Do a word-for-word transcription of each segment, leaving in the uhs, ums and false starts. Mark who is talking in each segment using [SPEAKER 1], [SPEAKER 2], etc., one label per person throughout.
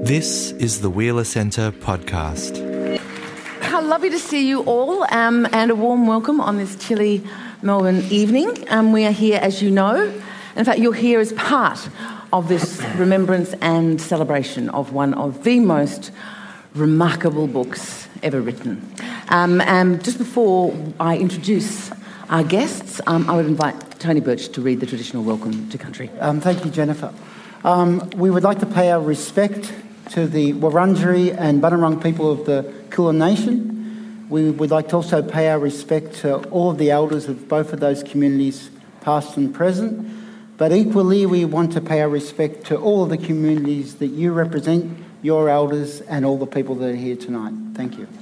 [SPEAKER 1] This is the Wheeler Centre podcast.
[SPEAKER 2] How lovely to see you all, um, and a warm welcome on this chilly Melbourne evening. Um, we are here, as you know. In fact, you're here as part of this remembrance and celebration of one of the most remarkable books ever written. Um, and just before I introduce our guests, um, I would invite Tony Birch to read the traditional welcome to country.
[SPEAKER 3] Um, thank you, Jennifer. Um, we would like to pay our respect to the Wurundjeri and Bunurong people of the Kulin Nation. We would like to also pay our respect to all of the elders of both of those communities, past and present. But equally, we want to pay our respect to all of the communities that you represent, your elders, and all the people that are here tonight. Thank you.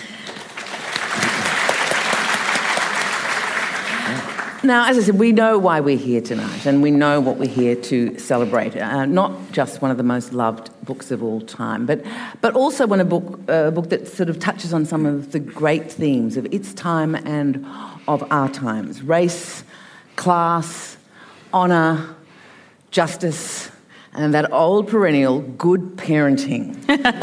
[SPEAKER 2] Now, as I said, we know why we're here tonight, and we know what we're here to celebrate. Uh, not just one of the most loved books of all time, but but also one a book uh, a book that sort of touches on some of the great themes of its time and of our times: race, class, honour, justice, and that old perennial good parenting.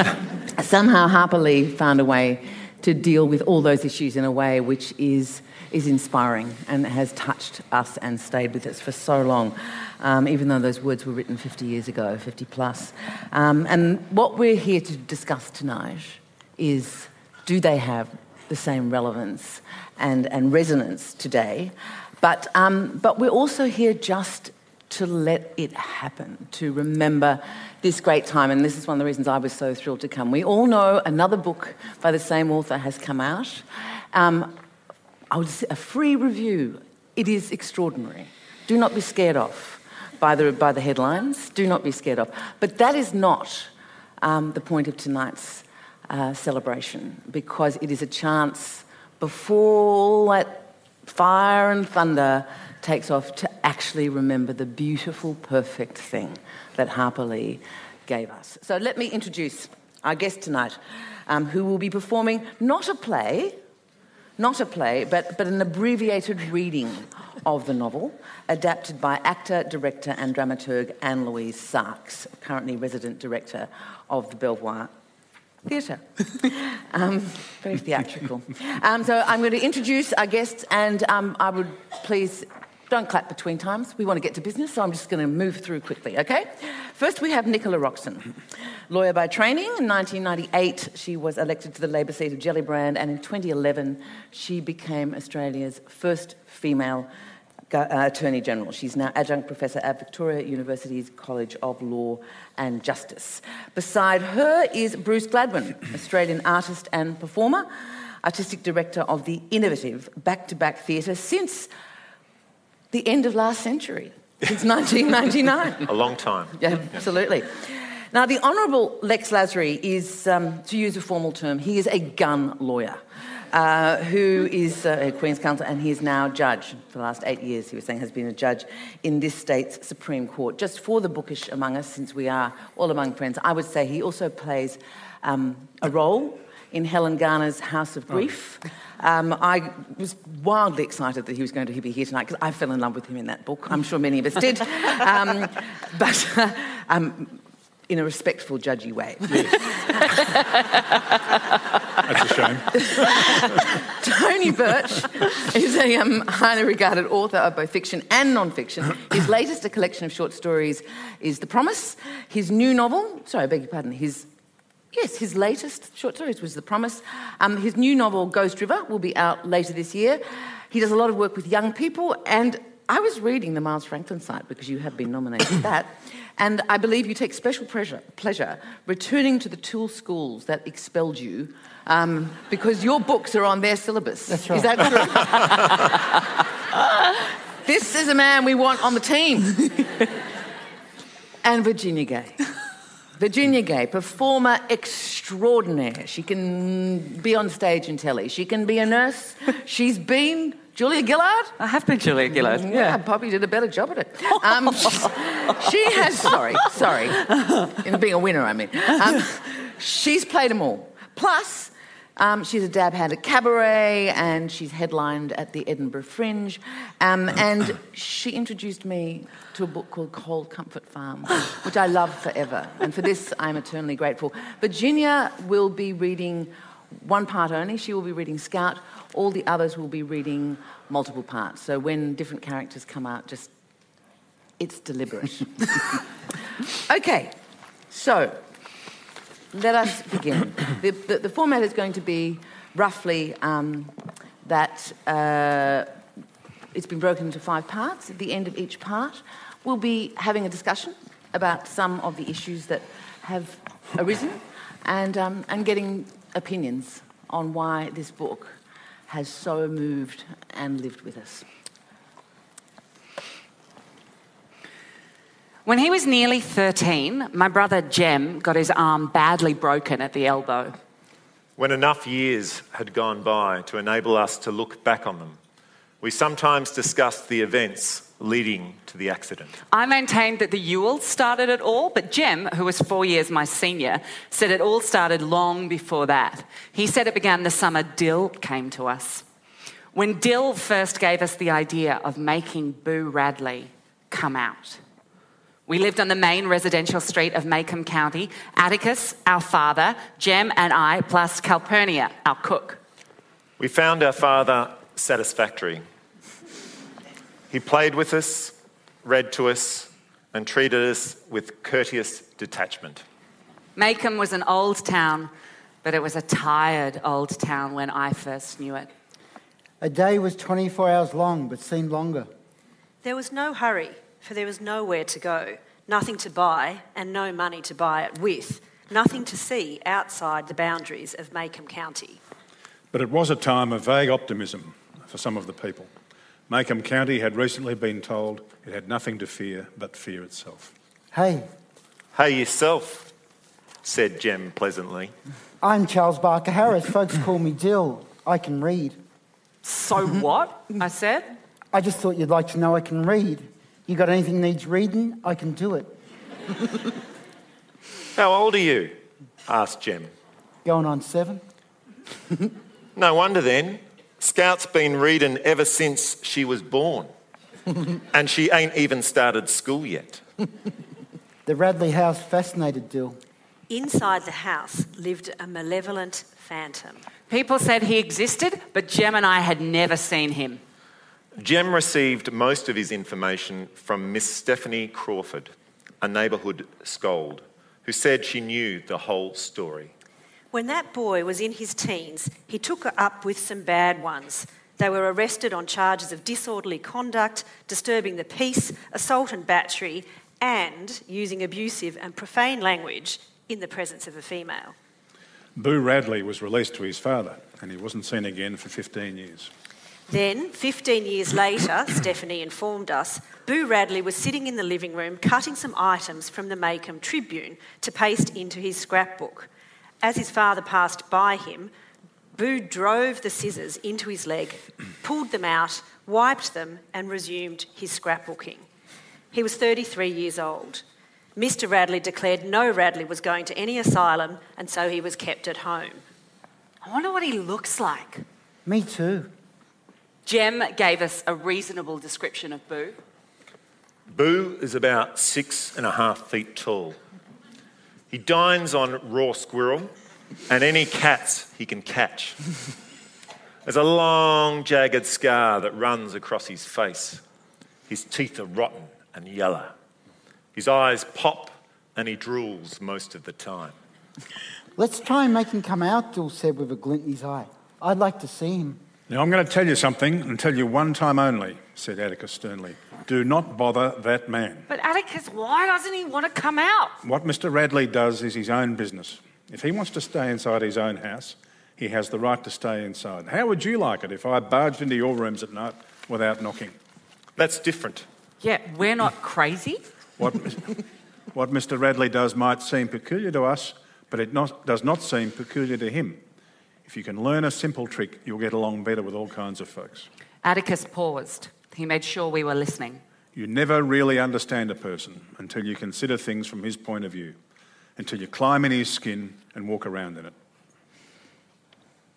[SPEAKER 2] Somehow Harper Lee found a way to deal with all those issues in a way which is is inspiring and has touched us and stayed with us for so long, um, even though those words were written fifty years ago, fifty plus. Um, and what we're here to discuss tonight is, do they have the same relevance and, and resonance today? But, um, but we're also here just to let it happen, to remember this great time. And this is one of the reasons I was so thrilled to come. We all know another book by the same author has come out. Um, I would say a free review. It is extraordinary. Do not be scared off by the by the headlines. Do not be scared off. But that is not um, the point of tonight's uh, celebration, because it is a chance before all that fire and thunder takes off to actually remember the beautiful, perfect thing that Harper Lee gave us. So let me introduce our guest tonight, um, who will be performing not a play, Not a play, but, but an abbreviated reading of the novel, adapted by actor, director and dramaturg Anne-Louise Sarks, currently resident director of the Belvoir Theatre. um, very theatrical. Um, so I'm going to introduce our guests, and um, I would please... Don't clap between times. We want to get to business, so I'm just going to move through quickly, okay? First, we have Nicola Roxon. Lawyer by training. In nineteen ninety-eight, she was elected to the Labor seat of Gellibrand, and in twenty eleven, she became Australia's first female uh, Attorney General. She's now adjunct professor at Victoria University's College of Law and Justice. Beside her is Bruce Gladwin, Australian artist and performer, artistic director of the innovative Back-to-Back Theatre since the end of last century, since nineteen ninety-nine.
[SPEAKER 4] A long time.
[SPEAKER 2] Yeah, absolutely. Now, the Honourable Lex Lasry is, um, to use a formal term, he is a gun lawyer uh, who is uh, a Queen's Counsel, and he is now judge. For the last eight years, he was saying, has been a judge in this state's Supreme Court. Just for the bookish among us, since we are all among friends, I would say he also plays um, a role in Helen Garner's House of Grief. Um, I was wildly excited that he was going to be here tonight because I fell in love with him in that book. I'm sure many of us did. Um, but uh, um, in a respectful, judgy way.
[SPEAKER 4] Yes. That's a shame.
[SPEAKER 2] Tony Birch is a um, highly regarded author of both fiction and non-fiction. His latest, a collection of short stories, is The Promise. His new novel, sorry, I beg your pardon, his Yes, his latest short stories was The Promise. Um, his new novel, Ghost River, will be out later this year. He does a lot of work with young people, and I was reading the Miles Franklin site, because you have been nominated for that, and I believe you take special pleasure, pleasure returning to the tool schools that expelled you, um, because your books are on their syllabus.
[SPEAKER 3] That's right.
[SPEAKER 2] Is that true? This is a man we want on the team. And Virginia Gay. Virginia Gay, performer extraordinaire. She can be on stage and telly. She can be a nurse. She's been Julia Gillard.
[SPEAKER 5] I have been Julia Gillard, yeah.
[SPEAKER 2] yeah. Poppy did a better job at it. Um, she has, sorry, sorry. In being a winner, I mean. Um, she's played them all. Plus, Um, she's a dab hand at cabaret, and she's headlined at the Edinburgh Fringe. Um, and she introduced me to a book called Cold Comfort Farm, which I love forever. And for this, I'm eternally grateful. Virginia will be reading one part only. She will be reading Scout. All the others will be reading multiple parts. So when different characters come out, just, it's deliberate. Okay, so let us begin. The, the, the format is going to be roughly um, that uh, it's been broken into five parts. At the end of each part, we'll be having a discussion about some of the issues that have arisen and, um, and getting opinions on why this book has so moved and lived with us.
[SPEAKER 5] When he was nearly thirteen, my brother Jem got his arm badly broken at the elbow.
[SPEAKER 4] When enough years had gone by to enable us to look back on them, we sometimes discussed the events leading to the accident.
[SPEAKER 5] I maintained that the Ewell started it all, but Jem, who was four years my senior, said it all started long before that. He said it began the summer Dill came to us. When Dill first gave us the idea of making Boo Radley come out. We lived on the main residential street of Maycomb County. Atticus, our father, Jem and I, plus Calpurnia, our cook.
[SPEAKER 4] We found our father satisfactory. He played with us, read to us, and treated us with courteous detachment.
[SPEAKER 5] Maycomb was an old town, but it was a tired old town when I first knew it.
[SPEAKER 3] A day was twenty-four hours long, but seemed longer.
[SPEAKER 6] There was no hurry, for there was nowhere to go, nothing to buy, and no money to buy it with, nothing to see outside the boundaries of Maycomb County.
[SPEAKER 7] But it was a time of vague optimism for some of the people. Maycomb County had recently been told it had nothing to fear but fear itself.
[SPEAKER 3] Hey,
[SPEAKER 4] Hey yourself, said Jem pleasantly.
[SPEAKER 3] I'm Charles Barker Harris. Folks call me Dill. I can read.
[SPEAKER 5] So what? I said.
[SPEAKER 3] I just thought you'd like to know I can read. You got anything needs reading? I can do it.
[SPEAKER 4] How old are you? Asked Jem.
[SPEAKER 3] Going on seven.
[SPEAKER 4] No wonder then. Scout's been reading ever since she was born. And she ain't even started school yet.
[SPEAKER 3] The Radley house fascinated Dill.
[SPEAKER 6] Inside the house lived a malevolent phantom.
[SPEAKER 5] People said he existed, but Jem and I had never seen him.
[SPEAKER 4] Jem received most of his information from Miss Stephanie Crawford, a neighbourhood scold, who said she knew the whole story.
[SPEAKER 6] When that boy was in his teens, he took up with some bad ones. They were arrested on charges of disorderly conduct, disturbing the peace, assault and battery, and using abusive and profane language in the presence of a female.
[SPEAKER 7] Boo Radley was released to his father, and he wasn't seen again for fifteen years.
[SPEAKER 6] Then, fifteen years later, Stephanie informed us, Boo Radley was sitting in the living room cutting some items from the Maycomb Tribune to paste into his scrapbook. As his father passed by him, Boo drove the scissors into his leg, pulled them out, wiped them, and resumed his scrapbooking. He was thirty-three years old. Mister Radley declared no Radley was going to any asylum, and so he was kept at home.
[SPEAKER 5] I wonder what he looks like.
[SPEAKER 3] Me too.
[SPEAKER 5] Jem gave us a reasonable description of Boo.
[SPEAKER 4] Boo is about six and a half feet tall. He dines on raw squirrel and any cats he can catch. There's a long, jagged scar that runs across his face. His teeth are rotten and yellow. His eyes pop and he drools most of the time.
[SPEAKER 3] Let's try and make him come out, Dill said with a glint in his eye. I'd like to see him.
[SPEAKER 7] Now, I'm going to tell you something, and tell you one time only, said Atticus sternly. Do not bother that man.
[SPEAKER 5] But Atticus, why doesn't he want to come out?
[SPEAKER 7] What Mister Radley does is his own business. If he wants to stay inside his own house, he has the right to stay inside. How would you like it if I barged into your rooms at night without knocking?
[SPEAKER 4] That's different.
[SPEAKER 5] Yeah, we're not crazy.
[SPEAKER 7] What, what Mister Radley does might seem peculiar to us, but it not, does not seem peculiar to him. If you can learn a simple trick, you'll get along better with all kinds of folks.
[SPEAKER 5] Atticus paused. He made sure we were listening.
[SPEAKER 7] You never really understand a person until you consider things from his point of view, until you climb in his skin and walk around in it.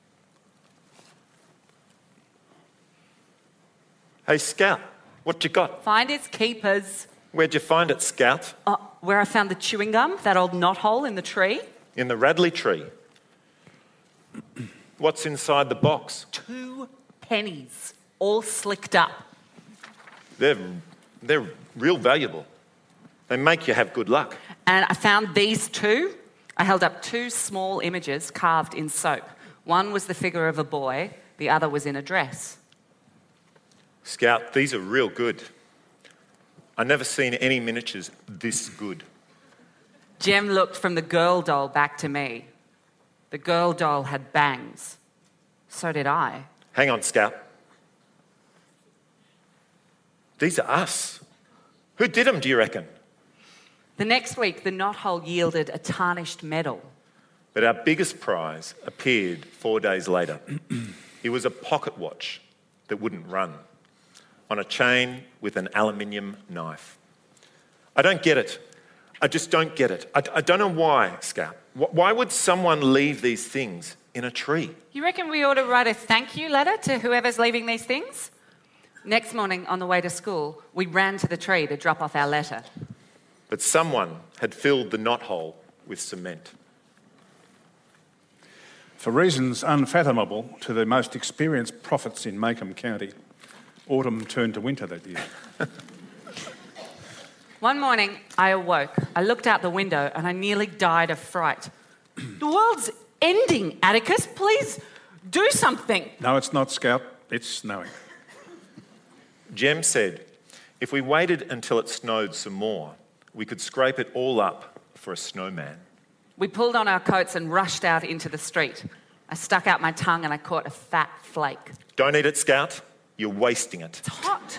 [SPEAKER 4] Hey, Scout, what you got?
[SPEAKER 5] Find its keepers.
[SPEAKER 4] Where'd you find it, Scout?
[SPEAKER 5] Uh, where I found the chewing gum, that old knothole in the tree.
[SPEAKER 4] In the Radley tree. What's inside the box?
[SPEAKER 5] Two pennies, all slicked up.
[SPEAKER 4] They're, they're real valuable. They make you have good luck.
[SPEAKER 5] And I found these two. I held up two small images carved in soap. One was the figure of a boy, the other was in a dress.
[SPEAKER 4] Scout, these are real good. I've never seen any miniatures this good.
[SPEAKER 5] Jem looked from the girl doll back to me. The girl doll had bangs. So did I.
[SPEAKER 4] Hang on, Scout. These are us. Who did them, do you reckon?
[SPEAKER 5] The next week, the knothole yielded a tarnished medal.
[SPEAKER 4] But our biggest prize appeared four days later. It was a pocket watch that wouldn't run, on a chain with an aluminium knife. I don't get it. I just don't get it. I, I don't know why, Scout. Why would someone leave these things in a tree?
[SPEAKER 5] You reckon we ought to write a thank you letter to whoever's leaving these things? Next morning, on the way to school, we ran to the tree to drop off our letter.
[SPEAKER 4] But someone had filled the knothole with cement.
[SPEAKER 7] For reasons unfathomable to the most experienced prophets in Maycomb County, autumn turned to winter that year.
[SPEAKER 5] One morning, I awoke. I looked out the window and I nearly died of fright. The world's ending, Atticus. Please do something.
[SPEAKER 7] No, it's not, Scout. It's snowing.
[SPEAKER 4] Jem said, if we waited until it snowed some more, we could scrape it all up for a snowman.
[SPEAKER 5] We pulled on our coats and rushed out into the street. I stuck out my tongue and I caught a fat flake.
[SPEAKER 4] Don't eat it, Scout. You're wasting it.
[SPEAKER 5] It's hot.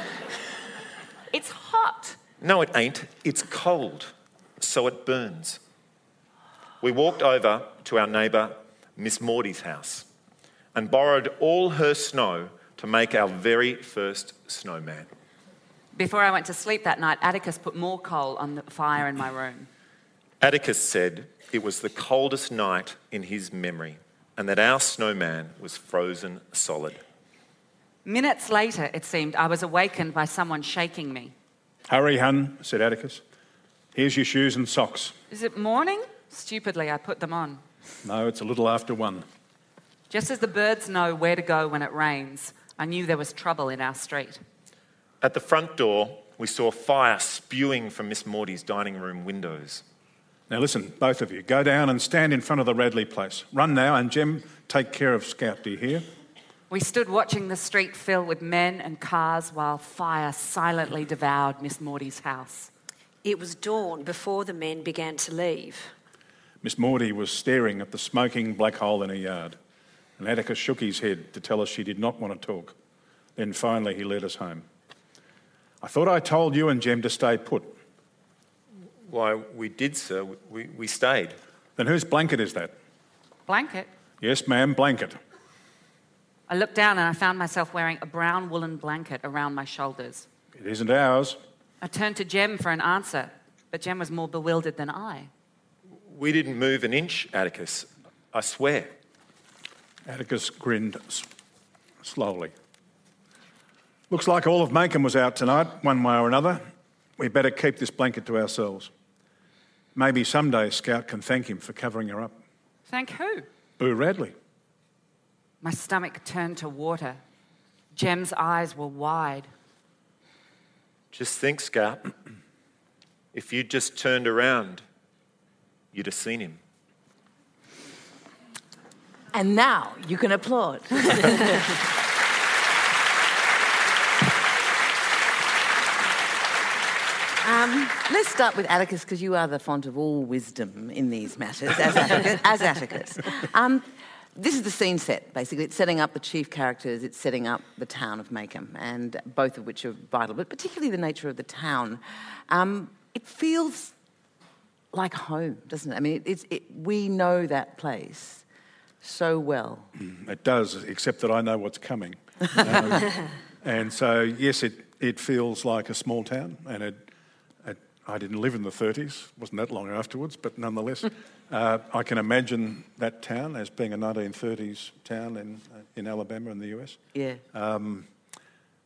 [SPEAKER 5] It's hot.
[SPEAKER 4] No, it ain't. It's cold, so it burns. We walked over to our neighbour, Miss Maudie's house, and borrowed all her snow to make our very first snowman.
[SPEAKER 5] Before I went to sleep that night, Atticus put more coal on the fire in my room.
[SPEAKER 4] Atticus said it was the coldest night in his memory and that our snowman was frozen solid.
[SPEAKER 5] Minutes later, it seemed, I was awakened by someone shaking me.
[SPEAKER 7] Hurry, hun, said Atticus. Here's your shoes and socks.
[SPEAKER 5] Is it morning? Stupidly, I put them on.
[SPEAKER 7] No, it's a little after one.
[SPEAKER 5] Just as the birds know where to go when it rains, I knew there was trouble in our street.
[SPEAKER 4] At the front door, we saw fire spewing from Miss Maudie's dining room windows.
[SPEAKER 7] Now listen, both of you, go down and stand in front of the Radley place. Run now, and Jem, take care of Scout, do you hear?
[SPEAKER 5] We stood watching the street fill with men and cars while fire silently devoured Miss Maudie's house.
[SPEAKER 6] It was dawn before the men began to leave.
[SPEAKER 7] Miss Maudie was staring at the smoking black hole in her yard, and Atticus shook his head to tell us she did not want to talk. Then finally he led us home. I thought I told you and Jem to stay put.
[SPEAKER 4] Why, we did, sir. We, we stayed.
[SPEAKER 7] Then whose blanket is that?
[SPEAKER 5] Blanket?
[SPEAKER 7] Yes, ma'am, blanket.
[SPEAKER 5] I looked down and I found myself wearing a brown woolen blanket around my shoulders.
[SPEAKER 7] It isn't ours.
[SPEAKER 5] I turned to Jem for an answer, but Jem was more bewildered than I.
[SPEAKER 4] We didn't move an inch, Atticus. I swear.
[SPEAKER 7] Atticus grinned s- slowly. Looks like all of Maycomb was out tonight, one way or another. We better keep this blanket to ourselves. Maybe someday Scout can thank him for covering her up.
[SPEAKER 5] Thank who?
[SPEAKER 7] Boo Radley.
[SPEAKER 5] My stomach turned to water. Jem's eyes were wide.
[SPEAKER 4] Just think, Scout. If you'd just turned around, you'd have seen him.
[SPEAKER 2] And now you can applaud. Um, let's start with Atticus, because you are the font of all wisdom in these matters, as Atticus. As Atticus. Um, this is the scene set, basically. It's setting up the chief characters, it's setting up the town of Maycomb, and both of which are vital, but particularly the nature of the town. Um, it feels like home, doesn't it? I mean, it, it's, it, we know that place so well.
[SPEAKER 7] It does, except that I know what's coming. um, and so, yes, it, it feels like a small town, and it I didn't live in the thirties, wasn't that long afterwards, but nonetheless, uh, I can imagine that town as being a nineteen thirties town in uh, in Alabama in the U S.
[SPEAKER 2] Yeah.
[SPEAKER 7] Um,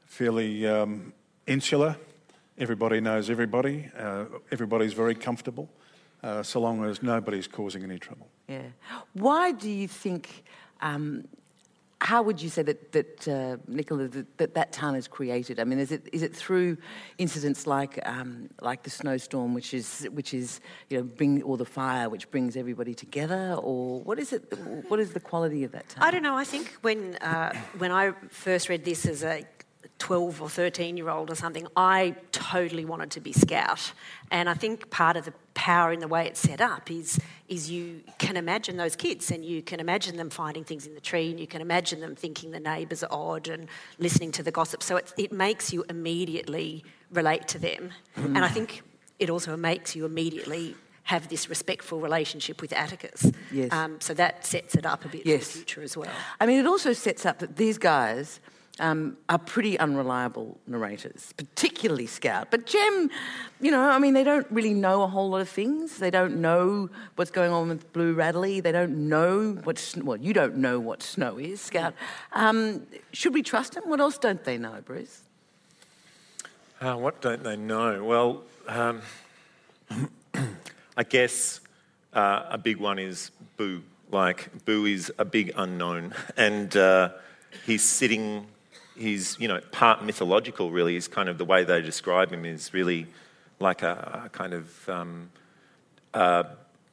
[SPEAKER 7] fairly um, insular. Everybody knows everybody. Uh, everybody's very comfortable, uh, so long as nobody's causing any trouble.
[SPEAKER 2] Yeah. Why do you think... Um, how would you say that, that uh, Nicola, that, that that town is created? I mean, is it is it through incidents like um, like the snowstorm, which is which is you know bring or the fire, which brings everybody together, or what is it? What is the quality of that town?
[SPEAKER 6] I don't know. I think when uh, when I first read this as a twelve or thirteen year old or something, I totally wanted to be Scout, and I think part of the power in the way it's set up is is you can imagine those kids, and you can imagine them finding things in the tree, and you can imagine them thinking the neighbours are odd and listening to the gossip. So it, it makes you immediately relate to them, mm. and I think it also makes you immediately have this respectful relationship with Atticus.
[SPEAKER 2] Yes.
[SPEAKER 6] Um, so that sets it up a bit
[SPEAKER 2] yes.
[SPEAKER 6] for the future as well.
[SPEAKER 2] I mean, it also sets up that these guys Um, are pretty unreliable narrators, particularly Scout. But Jem, you know, I mean, they don't really know a whole lot of things. They don't know what's going on with Blue Radley. They don't know what, well, you don't know what snow is, Scout. Um, should we trust them? What else don't they know, Bruce?
[SPEAKER 4] Uh, what don't they know? Well, um, I guess uh, a big one is Boo. Like, Boo is a big unknown. And uh, he's sitting... He's, you know, part mythological, really, is kind of the way they describe him is really like a, a kind of um, uh,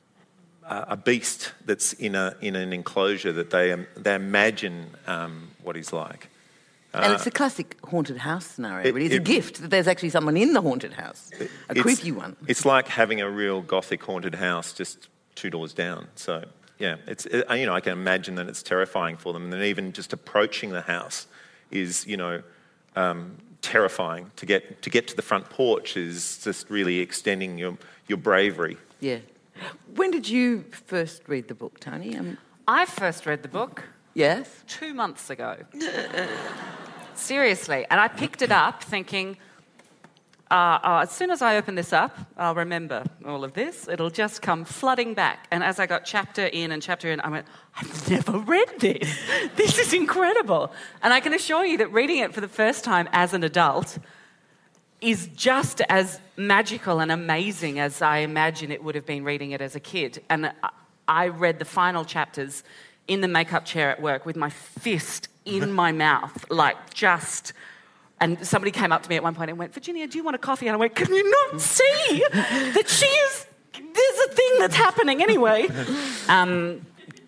[SPEAKER 4] a beast that's in a in an enclosure that they um, they imagine um, what he's like. Uh,
[SPEAKER 2] and it's a classic haunted house scenario,
[SPEAKER 4] it,
[SPEAKER 2] really. It's
[SPEAKER 4] it,
[SPEAKER 2] a gift that there's actually someone in the haunted house, a creepy one.
[SPEAKER 4] It's like having a real gothic haunted house just two doors down. So, yeah, it's it, you know, I can imagine that it's terrifying for them, and then even just approaching the house is, you know, um, terrifying. To get to get to the front porch is just really extending your your bravery.
[SPEAKER 2] Yeah. When did you first read the book, Tony? Um,
[SPEAKER 5] I first read the book
[SPEAKER 2] yes?
[SPEAKER 5] two months ago. Seriously. And I picked it up thinking, uh, uh, as soon as I open this up, I'll remember all of this. It'll just come flooding back. And as I got chapter in and chapter in, I went, I've never read this. This is incredible. And I can assure you that reading it for the first time as an adult is just as magical and amazing as I imagine it would have been reading it as a kid. And I read the final chapters in the makeup chair at work with my fist in my mouth, like just... And somebody came up to me at one point and went, Virginia, do you want a coffee? And I went, can you not see that she is... There's a thing that's happening anyway. Um,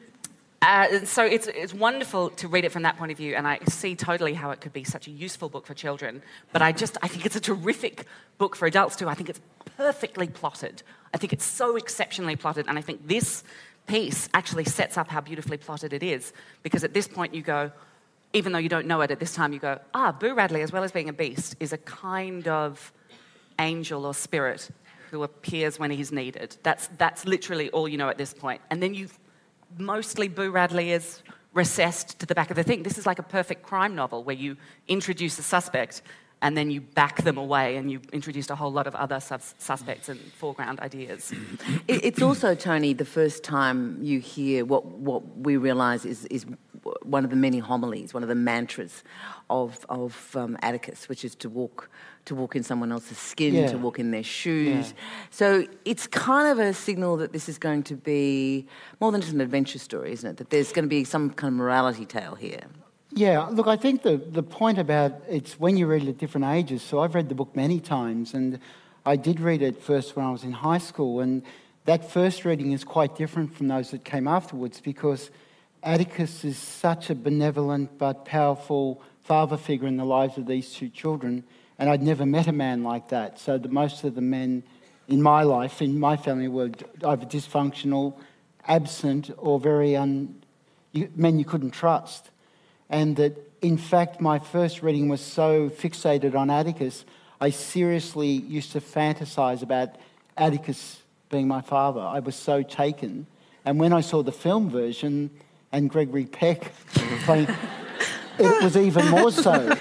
[SPEAKER 5] uh, so it's it's wonderful to read it from that point of view, and I see totally how it could be such a useful book for children. But I just, I think it's a terrific book for adults too. I think it's perfectly plotted. I think it's so exceptionally plotted, and I think this piece actually sets up how beautifully plotted it is, because at this point you go... Even though you don't know it at this time, you go, ah, Boo Radley, as well as being a beast, is a kind of angel or spirit who appears when he's needed. That's that's literally all you know at this point. And then you mostly Boo Radley is recessed to the back of the thing. This is like a perfect crime novel where you introduce a suspect and then you back them away and you introduced a whole lot of other sus- suspects and foreground ideas.
[SPEAKER 2] It's also, Tony, the first time you hear what, what we realise is, is one of the many homilies, one of the mantras of, of um, Atticus, which is to walk to walk in someone else's skin,
[SPEAKER 3] yeah.
[SPEAKER 2] to walk in their shoes.
[SPEAKER 3] Yeah.
[SPEAKER 2] So it's kind of a signal that this is going to be more than just an adventure story, isn't it? That there's going to be some kind of morality tale here.
[SPEAKER 3] Yeah, look, I think the, the point about it's when you read it at different ages. So I've read the book many times, and I did read it first when I was in high school, and that first reading is quite different from those that came afterwards, because Atticus is such a benevolent but powerful father figure in the lives of these two children, and I'd never met a man like that. So the, most of the men in my life, in my family, were either dysfunctional, absent, or very un, you, men you couldn't trust. And that, in fact, my first reading was so fixated on Atticus, I seriously used to fantasize about Atticus being my father. I was so taken. And when I saw the film version and Gregory Peck playing, it was even more so.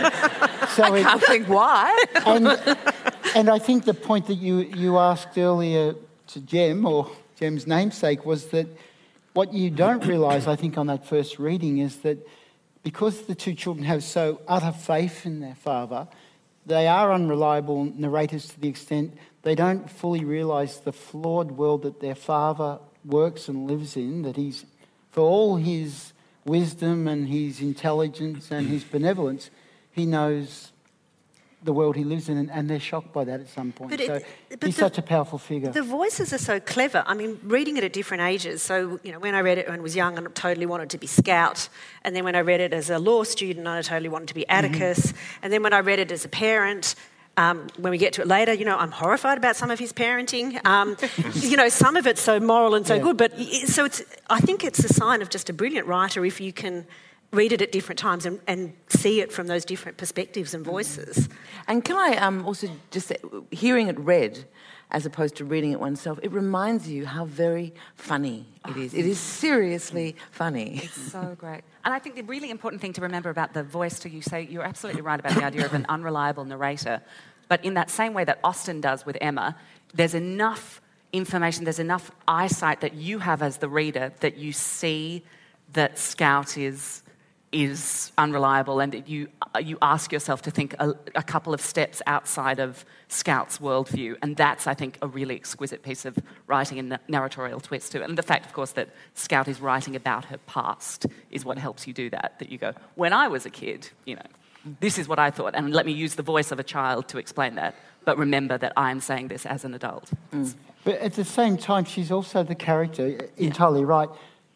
[SPEAKER 3] So
[SPEAKER 2] I can't
[SPEAKER 3] it,
[SPEAKER 2] think why.
[SPEAKER 3] and, and I think the point that you, you asked earlier to Jem, or Jem's namesake, was that what you don't realise, I think, on that first reading is that because the two children have so utter faith in their father, they are unreliable narrators to the extent they don't fully realise the flawed world that their father works and lives in, that he's, for all his wisdom and his intelligence and his benevolence, he knows the world he lives in, and, and they're shocked by that at some point.
[SPEAKER 6] But
[SPEAKER 3] so
[SPEAKER 6] it- but
[SPEAKER 3] he's
[SPEAKER 6] the-
[SPEAKER 3] such a powerful figure.
[SPEAKER 6] The voices are so clever. I mean, reading it at different ages. So, you know, when I read it when I was young, I totally wanted to be Scout. And then when I read it as a law student, I totally wanted to be Atticus. Mm-hmm. And then when I read it as a parent, um, when we get to it later, you know, I'm horrified about some of his parenting. Um, you know, some of it's so moral and so
[SPEAKER 3] Yeah.
[SPEAKER 6] good. But it- so it's, I think it's a sign of just a brilliant writer if you can read it at different times and, and see it from those different perspectives and voices.
[SPEAKER 2] And can I um, also just say, hearing it read as opposed to reading it oneself, it reminds you how very funny it is. It is seriously funny.
[SPEAKER 5] It's so great. And I think the really important thing to remember about the voice, to you say, you're absolutely right about the idea of an unreliable narrator. But in that same way that Austen does with Emma, there's enough information, there's enough eyesight that you have as the reader that you see that Scout is is unreliable, and that you you ask yourself to think a, a couple of steps outside of Scout's worldview, and that's, I think, a really exquisite piece of writing and narratorial twist to it. And the fact, of course, that Scout is writing about her past is what helps you do that. That you go, when I was a kid, you know, this is what I thought, and let me use the voice of a child to explain that. But remember that I'm saying this as an adult.
[SPEAKER 2] Mm.
[SPEAKER 3] But at the same time, she's also the character, entirely right,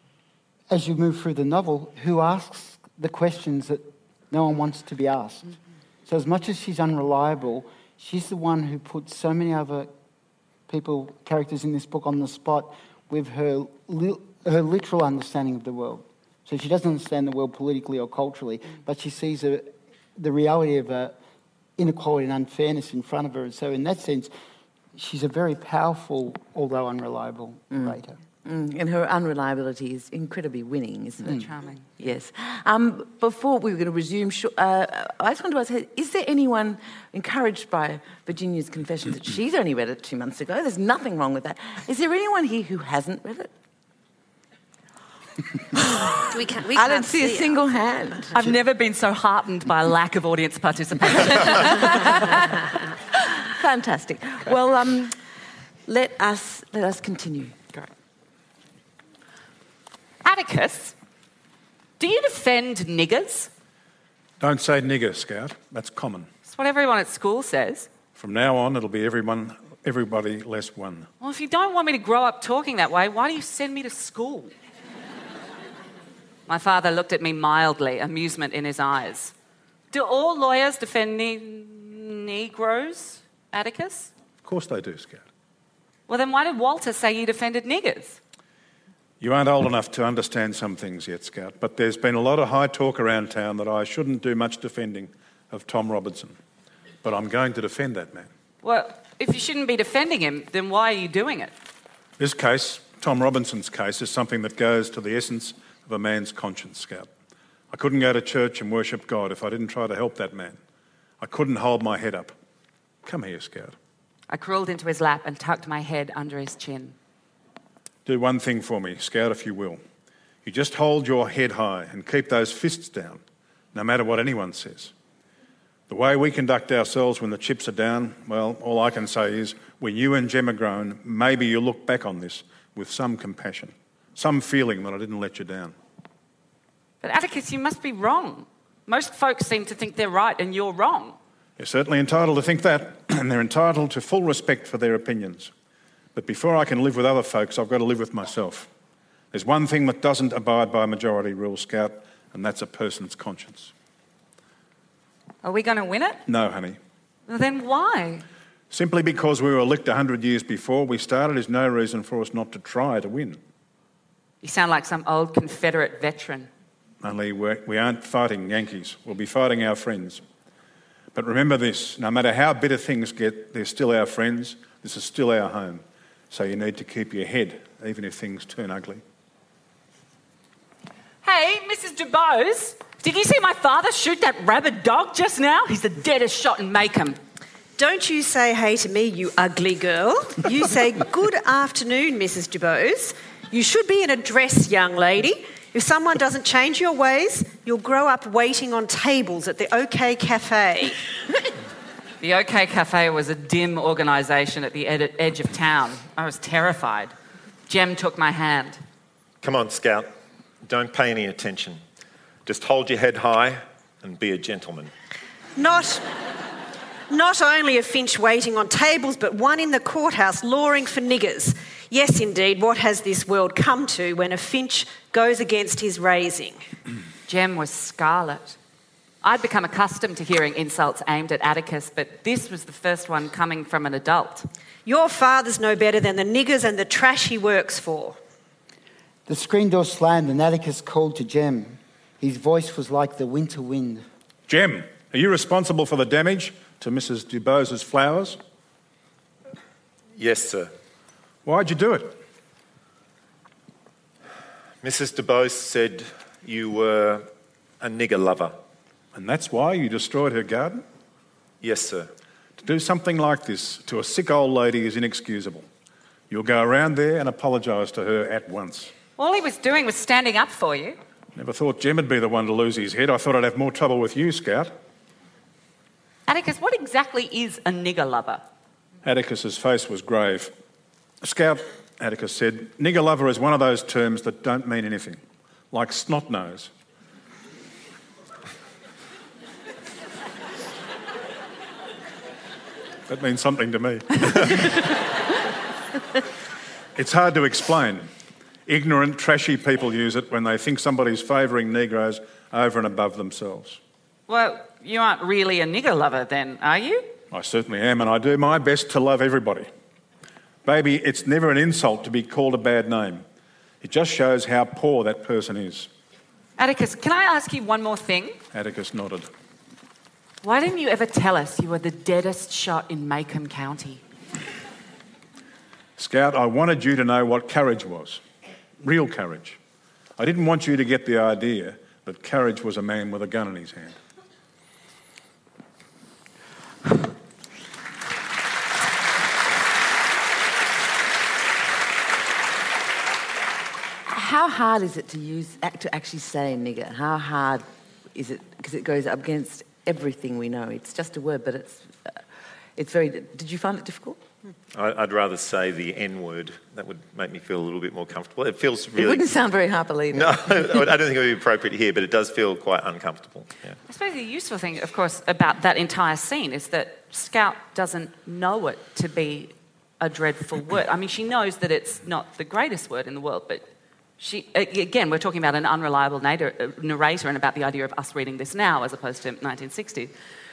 [SPEAKER 3] as you move through the novel, who asks the questions that no one wants to be asked. Mm-hmm. So as much as she's unreliable, she's the one who puts so many other people, characters in this book on the spot with her, li- her literal understanding of the world. So she doesn't understand the world politically or culturally, mm-hmm. but she sees a, the reality of uh, inequality and unfairness in front of her. And so in that sense, she's a very powerful, although unreliable,
[SPEAKER 2] Mm.
[SPEAKER 3] writer.
[SPEAKER 2] Mm, and her unreliability is incredibly winning, isn't it?
[SPEAKER 5] Charming.
[SPEAKER 2] Yes. Um, before we were going to resume, sh- uh, I just wanted to ask, is there anyone encouraged by Virginia's confession that she's only read it two months ago? There's nothing wrong with that. Is there anyone here who hasn't read it?
[SPEAKER 6] We can't, we
[SPEAKER 2] I
[SPEAKER 6] can't
[SPEAKER 2] don't see, a
[SPEAKER 6] it.
[SPEAKER 2] single hand.
[SPEAKER 5] I've never been so heartened by a lack of audience participation.
[SPEAKER 2] Fantastic. Well, um, let us let us continue.
[SPEAKER 5] Great. Atticus, do you defend niggers?
[SPEAKER 7] Don't say nigger, Scout. That's common.
[SPEAKER 5] It's what everyone at school says.
[SPEAKER 7] From now on, it'll be everyone, everybody less one.
[SPEAKER 5] Well, if you don't want me to grow up talking that way, why do you send me to school? My father looked at me mildly, amusement in his eyes. Do all lawyers defend ne- Negroes, Atticus?
[SPEAKER 7] Of course they do, Scout.
[SPEAKER 5] Well, then why did Walter say you defended niggers?
[SPEAKER 7] You aren't old enough to understand some things yet, Scout, but there's been a lot of high talk around town that I shouldn't do much defending of Tom Robinson. But I'm going to defend that man.
[SPEAKER 5] Well, if you shouldn't be defending him, then why are you doing it?
[SPEAKER 7] This case, Tom Robinson's case, is something that goes to the essence of a man's conscience, Scout. I couldn't go to church and worship God if I didn't try to help that man. I couldn't hold my head up. Come here, Scout.
[SPEAKER 5] I crawled into his lap and tucked my head under his chin.
[SPEAKER 7] Do one thing for me, Scout, if you will. You just hold your head high and keep those fists down, no matter what anyone says. The way we conduct ourselves when the chips are down, well, all I can say is, when you and Jem are grown, maybe you'll look back on this with some compassion, some feeling that I didn't let you down.
[SPEAKER 5] But Atticus, you must be wrong. Most folks seem to think they're right and you're wrong.
[SPEAKER 7] You're certainly entitled to think that, and they're entitled to full respect for their opinions. But before I can live with other folks, I've got to live with myself. There's one thing that doesn't abide by majority rule, Scout, and that's a person's conscience.
[SPEAKER 5] Are we going to win it?
[SPEAKER 7] No, honey.
[SPEAKER 5] Well, then why?
[SPEAKER 7] Simply because we were licked a hundred years before we started is no reason for us not to try to win.
[SPEAKER 5] You sound like some old Confederate veteran.
[SPEAKER 7] Only we're, we aren't fighting Yankees. We'll be fighting our friends. But remember this, no matter how bitter things get, they're still our friends. This is still our home. So you need to keep your head, even if things turn ugly.
[SPEAKER 5] Hey, Missus DuBose, did you see my father shoot that rabid dog just now? He's the deadest shot in Macomb.
[SPEAKER 6] Don't you say hey to me, you ugly girl. You say good afternoon, Missus DuBose. You should be in a dress, young lady. If someone doesn't change your ways, You'll grow up waiting on tables at the OK Cafe.
[SPEAKER 5] The OK Cafe was a dim organisation at the ed- edge of town. I was terrified. Jem took my hand.
[SPEAKER 4] Come on, Scout. Don't pay any attention. Just hold your head high and be a gentleman.
[SPEAKER 6] Not, not only a Finch waiting on tables, but one in the courthouse lawing for niggers. Yes, indeed, what has this world come to when a Finch goes against his raising?
[SPEAKER 5] Jem was scarlet. I'd become accustomed to hearing insults aimed at Atticus, but this was the first one coming from an adult.
[SPEAKER 6] Your father's no better than the niggers and the trash he works for.
[SPEAKER 3] The screen door slammed and Atticus called to Jem. His voice was like the winter wind.
[SPEAKER 7] Jem, are you responsible for the damage to Missus Dubose's flowers?
[SPEAKER 4] Yes, sir.
[SPEAKER 7] Why'd you do it?
[SPEAKER 4] Missus Dubose said you were a nigger lover.
[SPEAKER 7] And that's why you destroyed her garden?
[SPEAKER 4] Yes, sir.
[SPEAKER 7] To do something like this to a sick old lady is inexcusable. You'll go around there and apologise to her at once.
[SPEAKER 5] All he was doing was standing up for you.
[SPEAKER 7] Never thought Jem would be the one to lose his head. I thought I'd have more trouble with you, Scout.
[SPEAKER 5] Atticus, what exactly is a nigger lover?
[SPEAKER 7] Atticus's face was grave. Scout, Atticus said, nigger lover is one of those terms that don't mean anything, like snot nose. That means something to me. It's hard to explain. Ignorant, trashy people use it when they think somebody's favouring Negroes over and above themselves.
[SPEAKER 5] Well, you aren't really a nigger lover then, are you?
[SPEAKER 7] I certainly am, and I do my best to love everybody. Baby, it's never an insult to be called a bad name. It just shows how poor that person is.
[SPEAKER 5] Atticus, can I ask you one more thing?
[SPEAKER 7] Atticus nodded.
[SPEAKER 5] Why didn't you ever tell us you were the deadest shot in Maycomb County?
[SPEAKER 7] Scout, I wanted you to know what courage was. Real courage. I didn't want you to get the idea that courage was a man with a gun in his hand.
[SPEAKER 2] How hard is it to use to actually say nigger? How hard is it? Because it goes up against everything we know. It's just a word, but it's uh, it's very. Did you find it difficult?
[SPEAKER 4] I'd rather say the N word. That would make me feel a little bit more comfortable. It feels really...
[SPEAKER 2] It wouldn't sound very Harper Lee.
[SPEAKER 4] No, I don't think it would be appropriate here, but it does feel quite uncomfortable. Yeah.
[SPEAKER 5] I suppose the useful thing, of course, about that entire scene is that Scout doesn't know it to be a dreadful word. I mean, she knows that it's not the greatest word in the world, but she, again, we're talking about an unreliable narrator and about the idea of us reading this now as opposed to nineteen sixty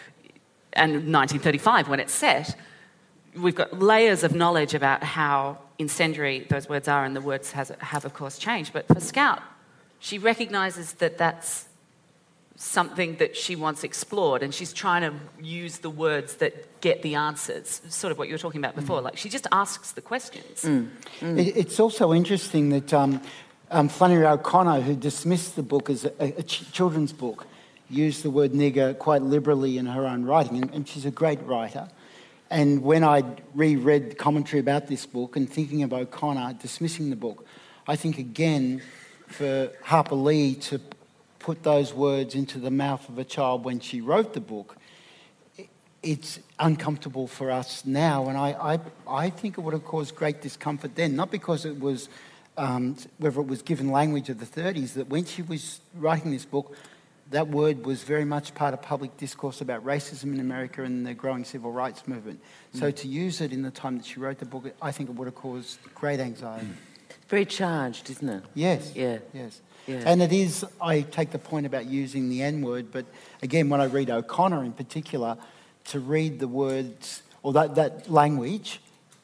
[SPEAKER 5] and nineteen thirty-five when it's set. We've got layers of knowledge about how incendiary those words are, and the words has, have, of course, changed. But for Scout, she recognises that that's something that she wants explored, and she's trying to use the words that get the answers, sort of what you were talking about before. Like, she just asks the questions.
[SPEAKER 3] Mm. Mm. It, it's also interesting that um, um, Flannery O'Connor, who dismissed the book as a, a ch- children's book, used the word nigger quite liberally in her own writing, and, and she's a great writer. And when I reread the commentary about this book and thinking of O'Connor dismissing the book, I think again for Harper Lee to put those words into the mouth of a child when she wrote the book, it's uncomfortable for us now. And I, I, I think it would have caused great discomfort then, not because it was, um, whether it was given language of the thirties, that when she was writing this book, that word was very much part of public discourse about racism in America and the growing civil rights movement. Mm. So to use it in the time that she wrote the book, I think it would have caused great anxiety.
[SPEAKER 2] Very charged, isn't it?
[SPEAKER 3] Yes.
[SPEAKER 2] Yeah.
[SPEAKER 3] Yes.
[SPEAKER 2] Yeah.
[SPEAKER 3] And it is, I take the point about using the N-word, but again, when I read O'Connor in particular, to read the words, or that, that language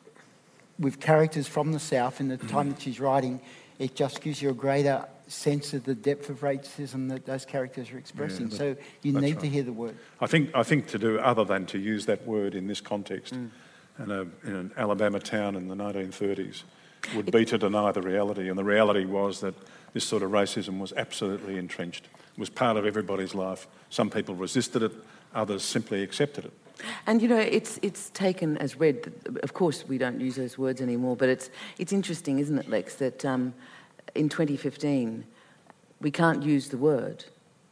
[SPEAKER 3] with characters from the South in the time that she's writing, it just gives you a greater sense of the depth of racism that those characters are expressing. Yeah, so you need right. to hear the word.
[SPEAKER 7] I think I think to do other than to use that word in this context mm. in, a, in an Alabama town in the nineteen thirties would it, be to deny the reality. And the reality was that this sort of racism was absolutely entrenched. It was part of everybody's life. Some people resisted it, others simply accepted it.
[SPEAKER 2] And, you know, it's it's taken as read. Of course, we don't use those words anymore, but it's it's interesting, isn't it, Lex, that um, in twenty fifteen we can't use the word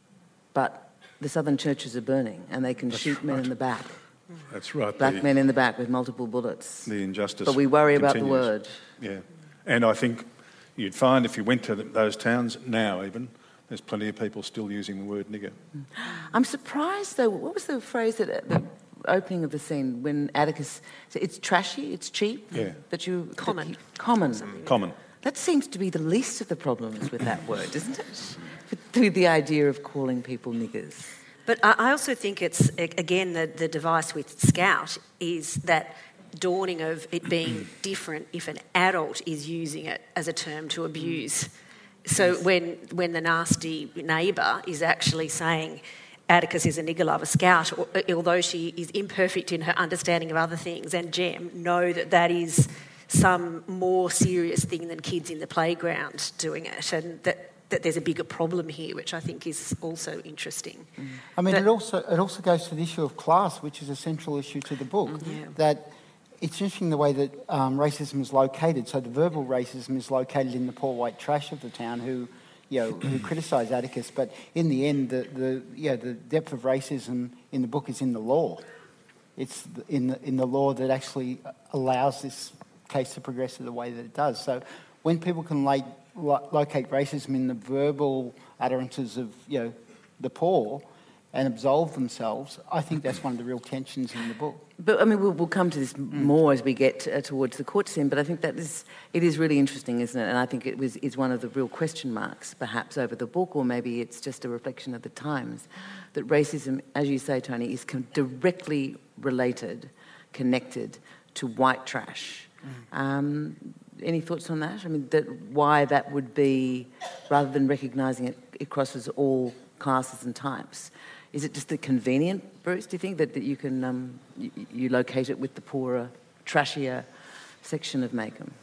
[SPEAKER 2] but the southern churches are burning and they can
[SPEAKER 7] That's
[SPEAKER 2] shoot men
[SPEAKER 7] right.
[SPEAKER 2] in the back,
[SPEAKER 7] That's right.
[SPEAKER 2] black
[SPEAKER 7] the,
[SPEAKER 2] men in the back with multiple bullets.
[SPEAKER 7] the injustice
[SPEAKER 2] But we worry about the
[SPEAKER 7] continues.
[SPEAKER 2] word.
[SPEAKER 7] Yeah. And I think you'd find if you went to th- those towns now even, there's plenty of people still using the word nigger.
[SPEAKER 2] I'm surprised, though. What was the phrase that at the opening of the scene when Atticus said, it's trashy, it's cheap?
[SPEAKER 7] Yeah.
[SPEAKER 2] That you,
[SPEAKER 6] Common.
[SPEAKER 2] That you, common.
[SPEAKER 7] Common.
[SPEAKER 2] That seems to be the least of the problems with that word, isn't it? Through the idea of calling people niggers.
[SPEAKER 6] But I I also think it's, a- again, the, the device with Scout is that dawning of it being different if an adult is using it as a term to abuse. So when, when the nasty neighbour is actually saying Atticus is a nigger lover, Scout, or- although she is imperfect in her understanding of other things, and Jem know that that is some more serious thing than kids in the playground doing it, and that, that there's a bigger problem here, which I think is also interesting.
[SPEAKER 3] I mean,
[SPEAKER 6] But-
[SPEAKER 3] it also it also goes to the issue of class, which is a central issue to the book.
[SPEAKER 6] Yeah.
[SPEAKER 3] That it's interesting the way that um, racism is located. So the verbal racism is located in the poor white trash of the town who, you know, who criticise Atticus. But in the end, the the yeah the depth of racism in the book is in the law. It's in the, in the law that actually allows this case to progress in the way that it does. So when people can like, lo- locate racism in the verbal utterances of, you know, the poor and absolve themselves, I think that's one of the real tensions in the book.
[SPEAKER 2] But I mean, we'll, we'll come to this more as we get uh, towards the court scene. But I think that is it is really interesting, isn't it? And I think it was is one of the real question marks, perhaps, over the book, or maybe it's just a reflection of the times, that racism, as you say, Tony, is con- directly related, connected to white trash. Mm. Um, any thoughts on that? I mean, that why that would be, rather than recognising it, it crosses all classes and types. Is it just the convenient, Bruce, do you think, that, that you can um, you, you locate it with the poorer, trashier section of Maycomb?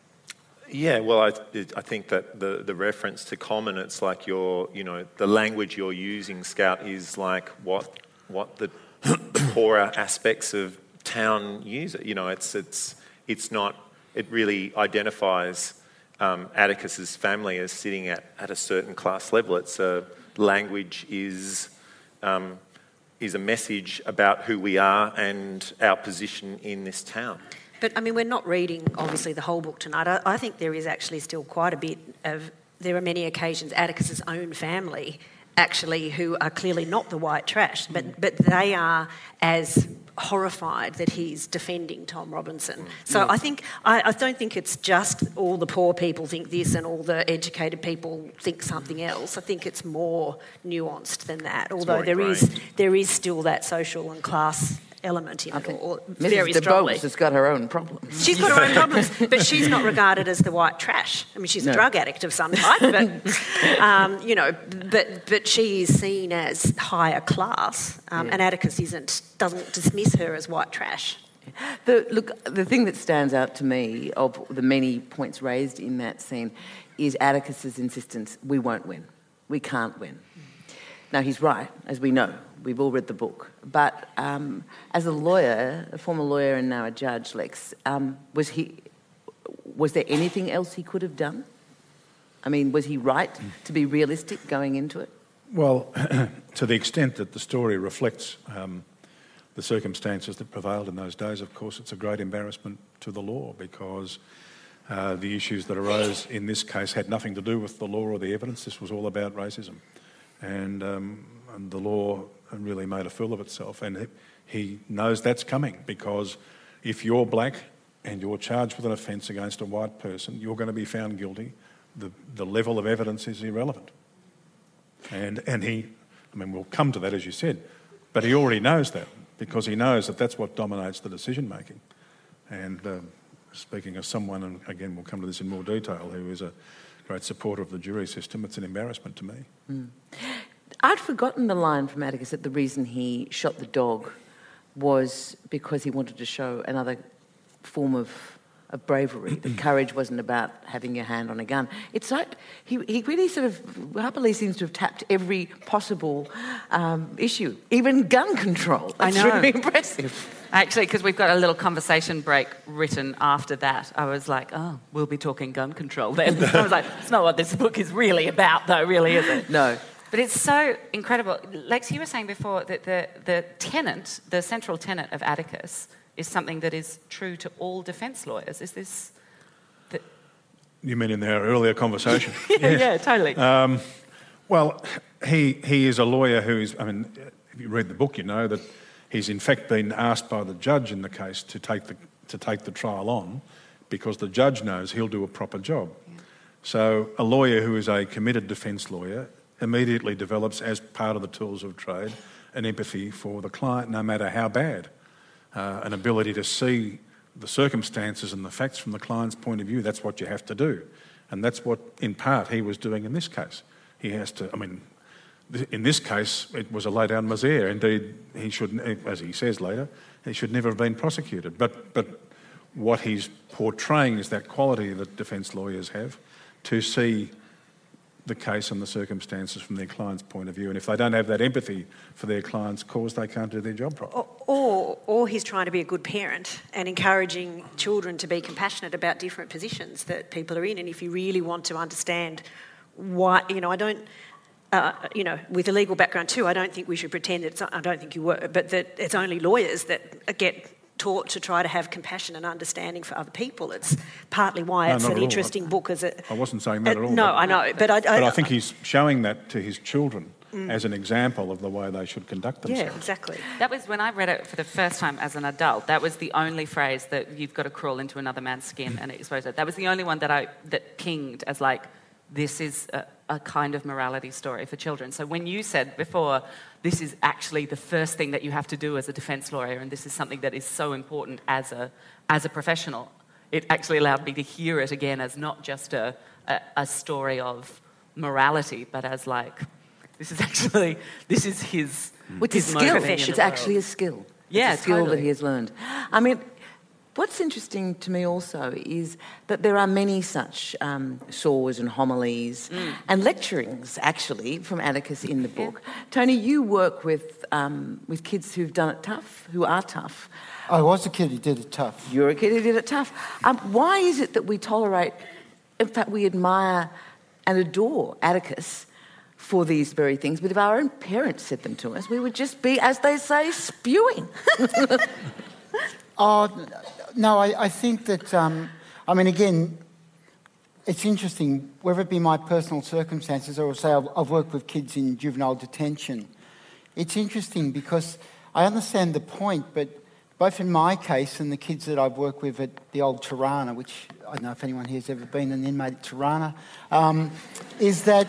[SPEAKER 4] Yeah, well, I, I think that the, the reference to common, it's like your, you know, the language you're using, Scout, is like what what the poorer aspects of town use. You know, it's it's it's not. It really identifies um, Atticus's family as sitting at, at a certain class level. It's a language is um, is a message about who we are and our position in this town.
[SPEAKER 6] But, I mean, we're not reading, obviously, the whole book tonight. I, I think there is actually still quite a bit of... There are many occasions Atticus's own family, actually, who are clearly not the white trash, but, but they are as horrified that he's defending Tom Robinson. So
[SPEAKER 2] Yes.
[SPEAKER 6] I think... I, I don't think it's just all the poor people think this and all the educated people think something else. I think it's more nuanced than that, although
[SPEAKER 4] more
[SPEAKER 6] there is
[SPEAKER 4] ingrained.
[SPEAKER 6] there is still that social and class element in
[SPEAKER 2] I
[SPEAKER 6] it,
[SPEAKER 2] think
[SPEAKER 6] or
[SPEAKER 2] Missus
[SPEAKER 6] very
[SPEAKER 2] de
[SPEAKER 6] strongly.
[SPEAKER 2] Bogus has got her own problems.
[SPEAKER 6] She's got her own problems, but she's not regarded as the white trash. I mean, she's
[SPEAKER 2] No.
[SPEAKER 6] a drug addict of some type, but um, you know, but but she is seen as higher class, um,
[SPEAKER 2] Yeah.
[SPEAKER 6] and Atticus isn't doesn't dismiss her as white trash.
[SPEAKER 2] The, look, the thing that stands out to me of the many points raised in that scene is Atticus's insistence, we won't win. We can't win. Now, he's right, as we know. We've all read the book. But um, as a lawyer, a former lawyer and now a judge, Lex, um, was he? Was there anything else he could have done? I mean, was he right to be realistic going into it?
[SPEAKER 7] Well, to the extent that the story reflects um, the circumstances that prevailed in those days, of course, it's a great embarrassment to the law because uh, the issues that arose in this case had nothing to do with the law or the evidence. This was all about racism. And, um, and the law really made a fool of itself. And he, he knows that's coming because if you're black and you're charged with an offence against a white person, you're going to be found guilty. The, the level of evidence is irrelevant. And, and he, I mean, we'll come to that, as you said, but he already knows that because he knows that that's what dominates the decision-making. And um, speaking as someone, and again, we'll come to this in more detail, who is a great supporter of the jury system, it's an embarrassment to me.
[SPEAKER 2] Mm. I'd forgotten the line from Atticus that the reason he shot the dog was because he wanted to show another form of, of bravery, that courage wasn't about having your hand on a gun. It's like he, he really sort of, happily seems to have tapped every possible um, issue, even gun control. That's
[SPEAKER 5] I know.
[SPEAKER 2] really impressive.
[SPEAKER 5] Actually, because we've got a little conversation break written after that, I was like, oh, we'll be talking gun control then. I was like, it's not what this book is really about, though, really, is it?
[SPEAKER 2] No.
[SPEAKER 5] But it's so incredible. Lex, you were saying before that the, the tenet, the central tenet of Atticus is something that is true to all defence lawyers. Is this... The...
[SPEAKER 7] You mean in our earlier conversation?
[SPEAKER 5] yeah,
[SPEAKER 7] Yes.
[SPEAKER 5] yeah, totally.
[SPEAKER 7] Um, well, he he is a lawyer who is, I mean, if you read the book, you know that he's in fact been asked by the judge in the case to take the to take the trial on because the judge knows he'll do a proper job. Yeah. So a lawyer who is a committed defence lawyer immediately develops, as part of the tools of trade, an empathy for the client, no matter how bad. Uh, an ability to see the circumstances and the facts from the client's point of view. That's what you have to do. And that's what, in part, he was doing in this case. He has to, I mean, th- in this case, it was a lay-down misere. Indeed, he should, as he says later, he should never have been prosecuted. But, but what he's portraying is that quality that defence lawyers have to see the case and the circumstances from their client's point of view. And if they don't have that empathy for their client's cause, they can't do their job properly.
[SPEAKER 6] Or, or, or he's trying to be a good parent and encouraging children to be compassionate about different positions that people are in. And if you really want to understand why, you know, I don't, uh, you know, with a legal background too, I don't think we should pretend it's, I don't think you were, but that it's only lawyers that get taught to try to have compassion and understanding for other people. It's partly why
[SPEAKER 7] No,
[SPEAKER 6] it's
[SPEAKER 7] not
[SPEAKER 6] an
[SPEAKER 7] at all.
[SPEAKER 6] interesting book. As a,
[SPEAKER 7] I wasn't saying that
[SPEAKER 6] uh,
[SPEAKER 7] at all.
[SPEAKER 6] No,
[SPEAKER 7] but,
[SPEAKER 6] I know, but I, I,
[SPEAKER 7] but I think he's showing that to his children mm. as an example of the way they should conduct themselves.
[SPEAKER 6] Yeah, exactly.
[SPEAKER 5] That was when I read it for the first time as an adult. That was the only phrase that you've got to crawl into another man's skin and expose it. That was the only one that I that pinged as like, this is a, a kind of morality story for children. So when you said before, this is actually the first thing that you have to do as a defence lawyer, and this is something that is so important as a as a professional, it actually allowed me to hear it again as not just a, a, a story of morality, but as like, this is actually, this is his
[SPEAKER 2] Which
[SPEAKER 5] his
[SPEAKER 2] is skill.
[SPEAKER 5] motivation.
[SPEAKER 2] It's actually a skill.
[SPEAKER 5] Yeah,
[SPEAKER 2] it's a skill
[SPEAKER 5] totally.
[SPEAKER 2] that he has learned. I mean, what's interesting to me also is that there are many such um, saws and homilies mm. and lecturings, actually, from Atticus in the book. Yeah. Tony, you work with um, with kids who've done it tough, who are tough.
[SPEAKER 3] I was a kid who did it tough.
[SPEAKER 2] You're a kid who did it tough. Um, why is it that we tolerate, in fact, we admire and adore Atticus for these very things, but if our own parents said them to us, we would just be, as they say, spewing.
[SPEAKER 3] Oh, no, I, I think that, um, I mean, again, it's interesting, whether it be my personal circumstances or say I've, I've worked with kids in juvenile detention. It's interesting because I understand the point, but both in my case and the kids that I've worked with at the old Tirana, which I don't know if anyone here has ever been an inmate at Tirana, um, is that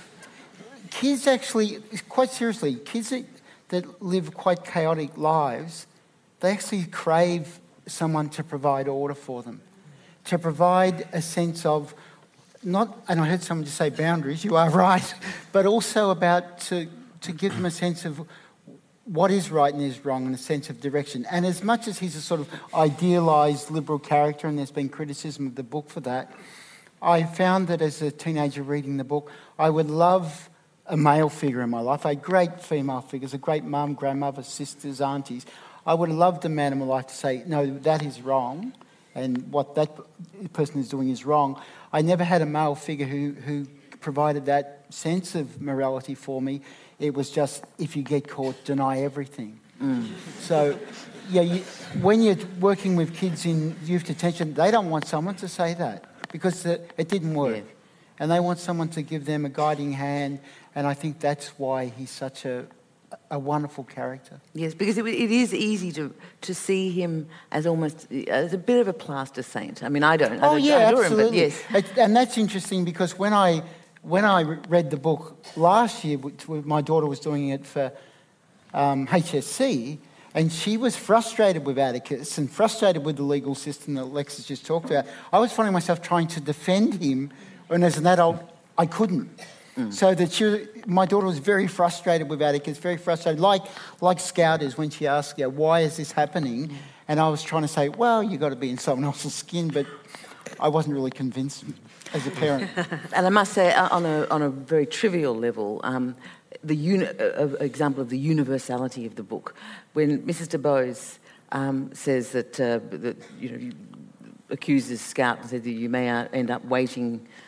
[SPEAKER 3] kids actually, quite seriously, kids that, that live quite chaotic lives, they actually crave someone to provide order for them, to provide a sense of not, and I heard someone just say boundaries, you are right, but also about to, to give them a sense of what is right and is wrong and a sense of direction. And as much as he's a sort of idealised liberal character, and there's been criticism of the book for that, I found that as a teenager reading the book, I would love a male figure in my life, a great female figures, a great mum, grandmother, sisters, aunties. I would have loved a man in my life to say, no, that is wrong, and what that person is doing is wrong. I never had a male figure who, who provided that sense of morality for me. It was just, if you get caught, deny everything. Mm. So, yeah, you, when you're working with kids in youth detention, they don't want someone to say that because it, it didn't work. Yeah. And they want someone to give them a guiding hand, and I think that's why he's such a a wonderful character.
[SPEAKER 2] Yes, because it, it is easy to to see him as almost as a bit of a plaster saint. I mean, I don't. I
[SPEAKER 3] oh
[SPEAKER 2] don't
[SPEAKER 3] yeah,
[SPEAKER 2] adore
[SPEAKER 3] absolutely.
[SPEAKER 2] Him, but yes,
[SPEAKER 3] it, and that's interesting because when I when I read the book last year, which my daughter was doing it for um, H S C, and she was frustrated with Atticus and frustrated with the legal system that Lex has just talked about. I was finding myself trying to defend him, and as an adult, I couldn't. Mm. So that she, my daughter was very frustrated with Atticus, very frustrated, like like Scout is when she asked, yeah, why is this happening? Mm. And I was trying to say, well, you've got to be in someone else's skin, but I wasn't really convinced as a parent.
[SPEAKER 2] And I must say, on a on a very trivial level, um, the uni- uh, example of the universality of the book, when Missus DeBose um, says that, uh, that you know, accuses Scout and said that you may end up waiting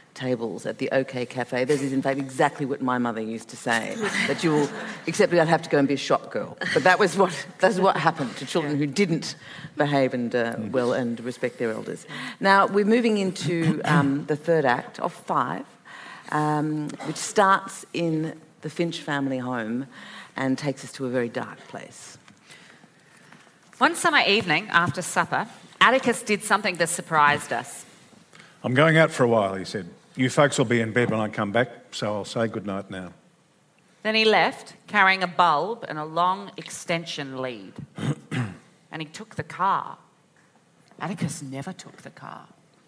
[SPEAKER 2] tables at the OK Cafe. This is, in fact, exactly what my mother used to say, that you will, except I'd have to go and be a shop girl. But that was what, that's what happened to children who didn't behave and uh, well and respect their elders. Now, we're moving into um, the third act of five, um, which starts in the Finch family home and takes us to a very dark place.
[SPEAKER 5] One summer evening, after supper, Atticus did something that surprised us.
[SPEAKER 7] I'm going out for a while, he said. You folks will be in bed when I come back, so I'll say good night now.
[SPEAKER 5] Then he left, carrying a bulb and a long extension lead. And he took the car. Atticus never took the car.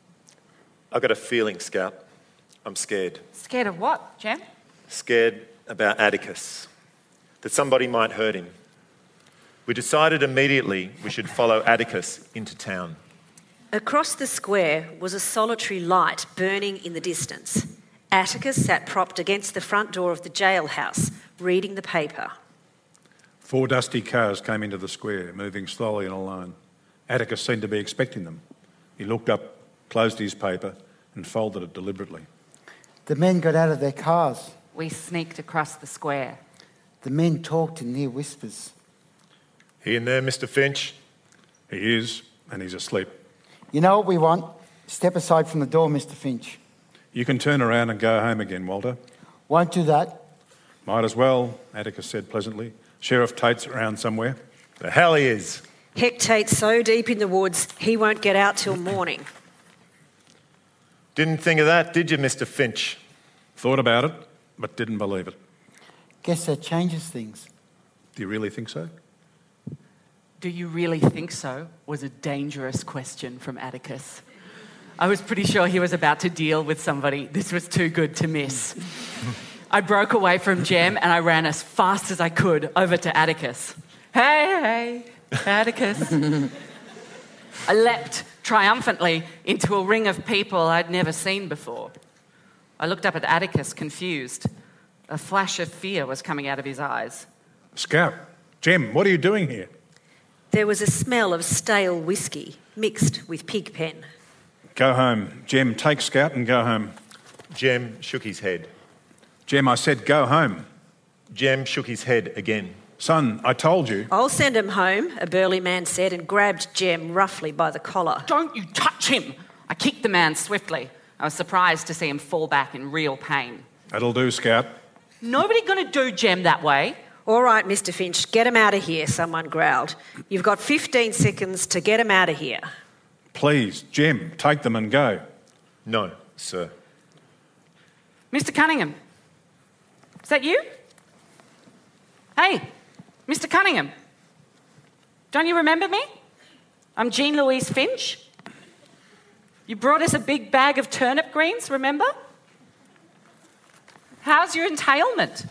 [SPEAKER 4] I got a feeling, Scout. I'm scared.
[SPEAKER 5] Scared of what, Jem?
[SPEAKER 4] Scared about Atticus, that somebody might hurt him. We decided immediately we should follow Atticus into town.
[SPEAKER 6] Across the square was a solitary light burning in the distance. Atticus sat propped against the front door of the jailhouse, reading the paper.
[SPEAKER 7] Four dusty cars came into the square, moving slowly in a line. Atticus seemed to be expecting them. He looked up, closed his paper, and folded it deliberately.
[SPEAKER 3] The men got out of their cars.
[SPEAKER 5] We sneaked across the square.
[SPEAKER 3] The men talked in near whispers.
[SPEAKER 4] He in there, Mister Finch?
[SPEAKER 7] He is, and he's asleep.
[SPEAKER 3] You know what we want? Step aside from the door, Mister Finch.
[SPEAKER 7] You can turn around and go home again, Walter.
[SPEAKER 3] Won't do that.
[SPEAKER 7] Might as well, Atticus said pleasantly. Sheriff Tate's around somewhere.
[SPEAKER 4] The hell he is.
[SPEAKER 6] Heck Tate's so deep in the woods, he won't get out till morning.
[SPEAKER 4] Didn't think of that, did you, Mister Finch?
[SPEAKER 7] Thought about it, but didn't believe it.
[SPEAKER 3] Guess that changes things.
[SPEAKER 7] Do you really think so?
[SPEAKER 5] Do you really think so? Was a dangerous question from Atticus. I was pretty sure he was about to deal with somebody. This was too good to miss. I broke away from Jem and I ran as fast as I could over to Atticus. Hey, hey, Atticus. I leapt triumphantly into a ring of people I'd never seen before. I looked up at Atticus, confused. A flash of fear was coming out of his eyes.
[SPEAKER 7] Scout, Jem, what are you doing here?
[SPEAKER 6] There was a smell of stale whiskey mixed with pig pen.
[SPEAKER 7] Go home. Jem, take Scout and go home.
[SPEAKER 4] Jem shook his head.
[SPEAKER 7] Jem, I said go home.
[SPEAKER 4] Jem shook his head again.
[SPEAKER 7] Son, I told you.
[SPEAKER 6] I'll send him home, a burly man said, and grabbed Jem roughly by the collar.
[SPEAKER 5] Don't you touch him! I kicked the man swiftly. I was surprised to see him fall back in real pain.
[SPEAKER 7] That'll do, Scout.
[SPEAKER 5] Nobody gonna do Jem that way.
[SPEAKER 6] All right, Mister Finch, get him out of here, someone growled. You've got fifteen seconds to get him out of here.
[SPEAKER 7] Please, Jem, take them and go.
[SPEAKER 4] No, sir.
[SPEAKER 5] Mister Cunningham, is that you? Hey, Mister Cunningham, don't you remember me? I'm Jean Louise Finch. You brought us a big bag of turnip greens, remember? How's your entailment?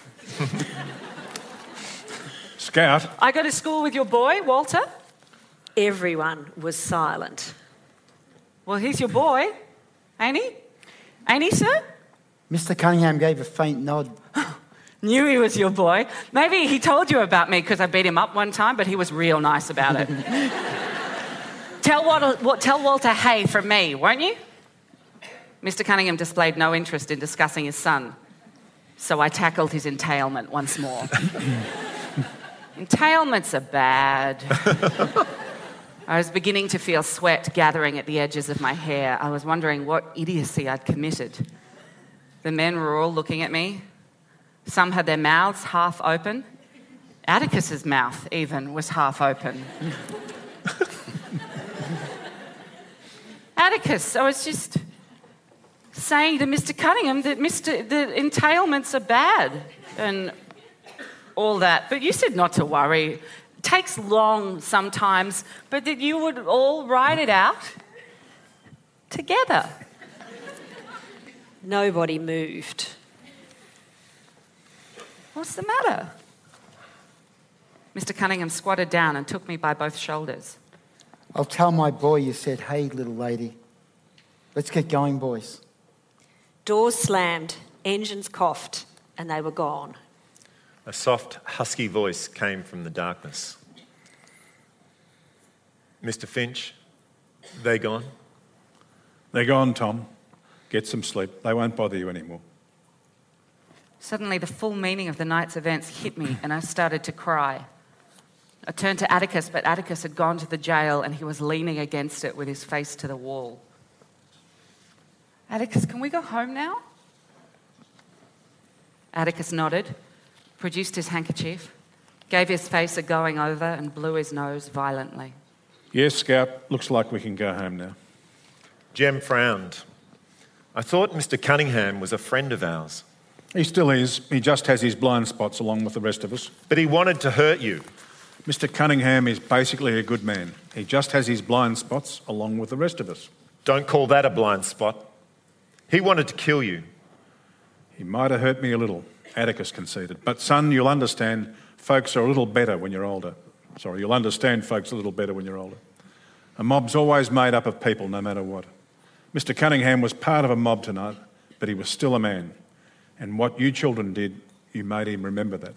[SPEAKER 7] Scout.
[SPEAKER 5] I go to school with your boy, Walter.
[SPEAKER 6] Everyone was silent.
[SPEAKER 5] Well, he's your boy, ain't he? Ain't he, sir?
[SPEAKER 3] Mister Cunningham gave a faint nod.
[SPEAKER 5] Knew he was your boy. Maybe he told you about me because I beat him up one time, but he was real nice about it. tell, Walter, what, tell Walter hey from me, won't you? Mister Cunningham displayed no interest in discussing his son, so I tackled his entailment once more. Entailments are bad. I was beginning to feel sweat gathering at the edges of my hair. I was wondering what idiocy I'd committed. The men were all looking at me. Some had their mouths half open. Atticus's mouth, even, was half open. Atticus, I was just saying to Mister Cunningham that Mister the entailments are bad and all that. But you said not to worry. It takes long sometimes, but that you would all ride it out together.
[SPEAKER 6] Nobody moved.
[SPEAKER 5] What's the matter? Mister Cunningham squatted down and took me by both shoulders.
[SPEAKER 3] I'll tell my boy you said, hey, little lady. Let's get going, boys.
[SPEAKER 6] Doors slammed, engines coughed, and they were gone.
[SPEAKER 4] A soft, husky voice came from the darkness. Mister Finch, they gone?
[SPEAKER 7] They're gone, Tom. Get some sleep. They won't bother you anymore.
[SPEAKER 5] Suddenly, the full meaning of the night's events hit me, and I started to cry. I turned to Atticus, but Atticus had gone to the jail and he was leaning against it with his face to the wall. Atticus, can we go home now? Atticus nodded, produced his handkerchief, gave his face a going over and blew his nose violently.
[SPEAKER 7] Yes, Scout, looks like we can go home now.
[SPEAKER 4] Jem frowned. I thought Mister Cunningham was a friend of ours.
[SPEAKER 7] He still is. He just has his blind spots along with the rest of us.
[SPEAKER 4] But he wanted to hurt you.
[SPEAKER 7] Mister Cunningham is basically a good man. He just has his blind spots along with the rest of us.
[SPEAKER 4] Don't call that a blind spot. He wanted to kill you.
[SPEAKER 7] He might have hurt me a little, Atticus conceded. But son, you'll understand folks are a little better when you're older. Sorry, you'll understand folks a little better when you're older. A mob's always made up of people, no matter what. Mister Cunningham was part of a mob tonight, but he was still a man. And what you children did, you made him remember that.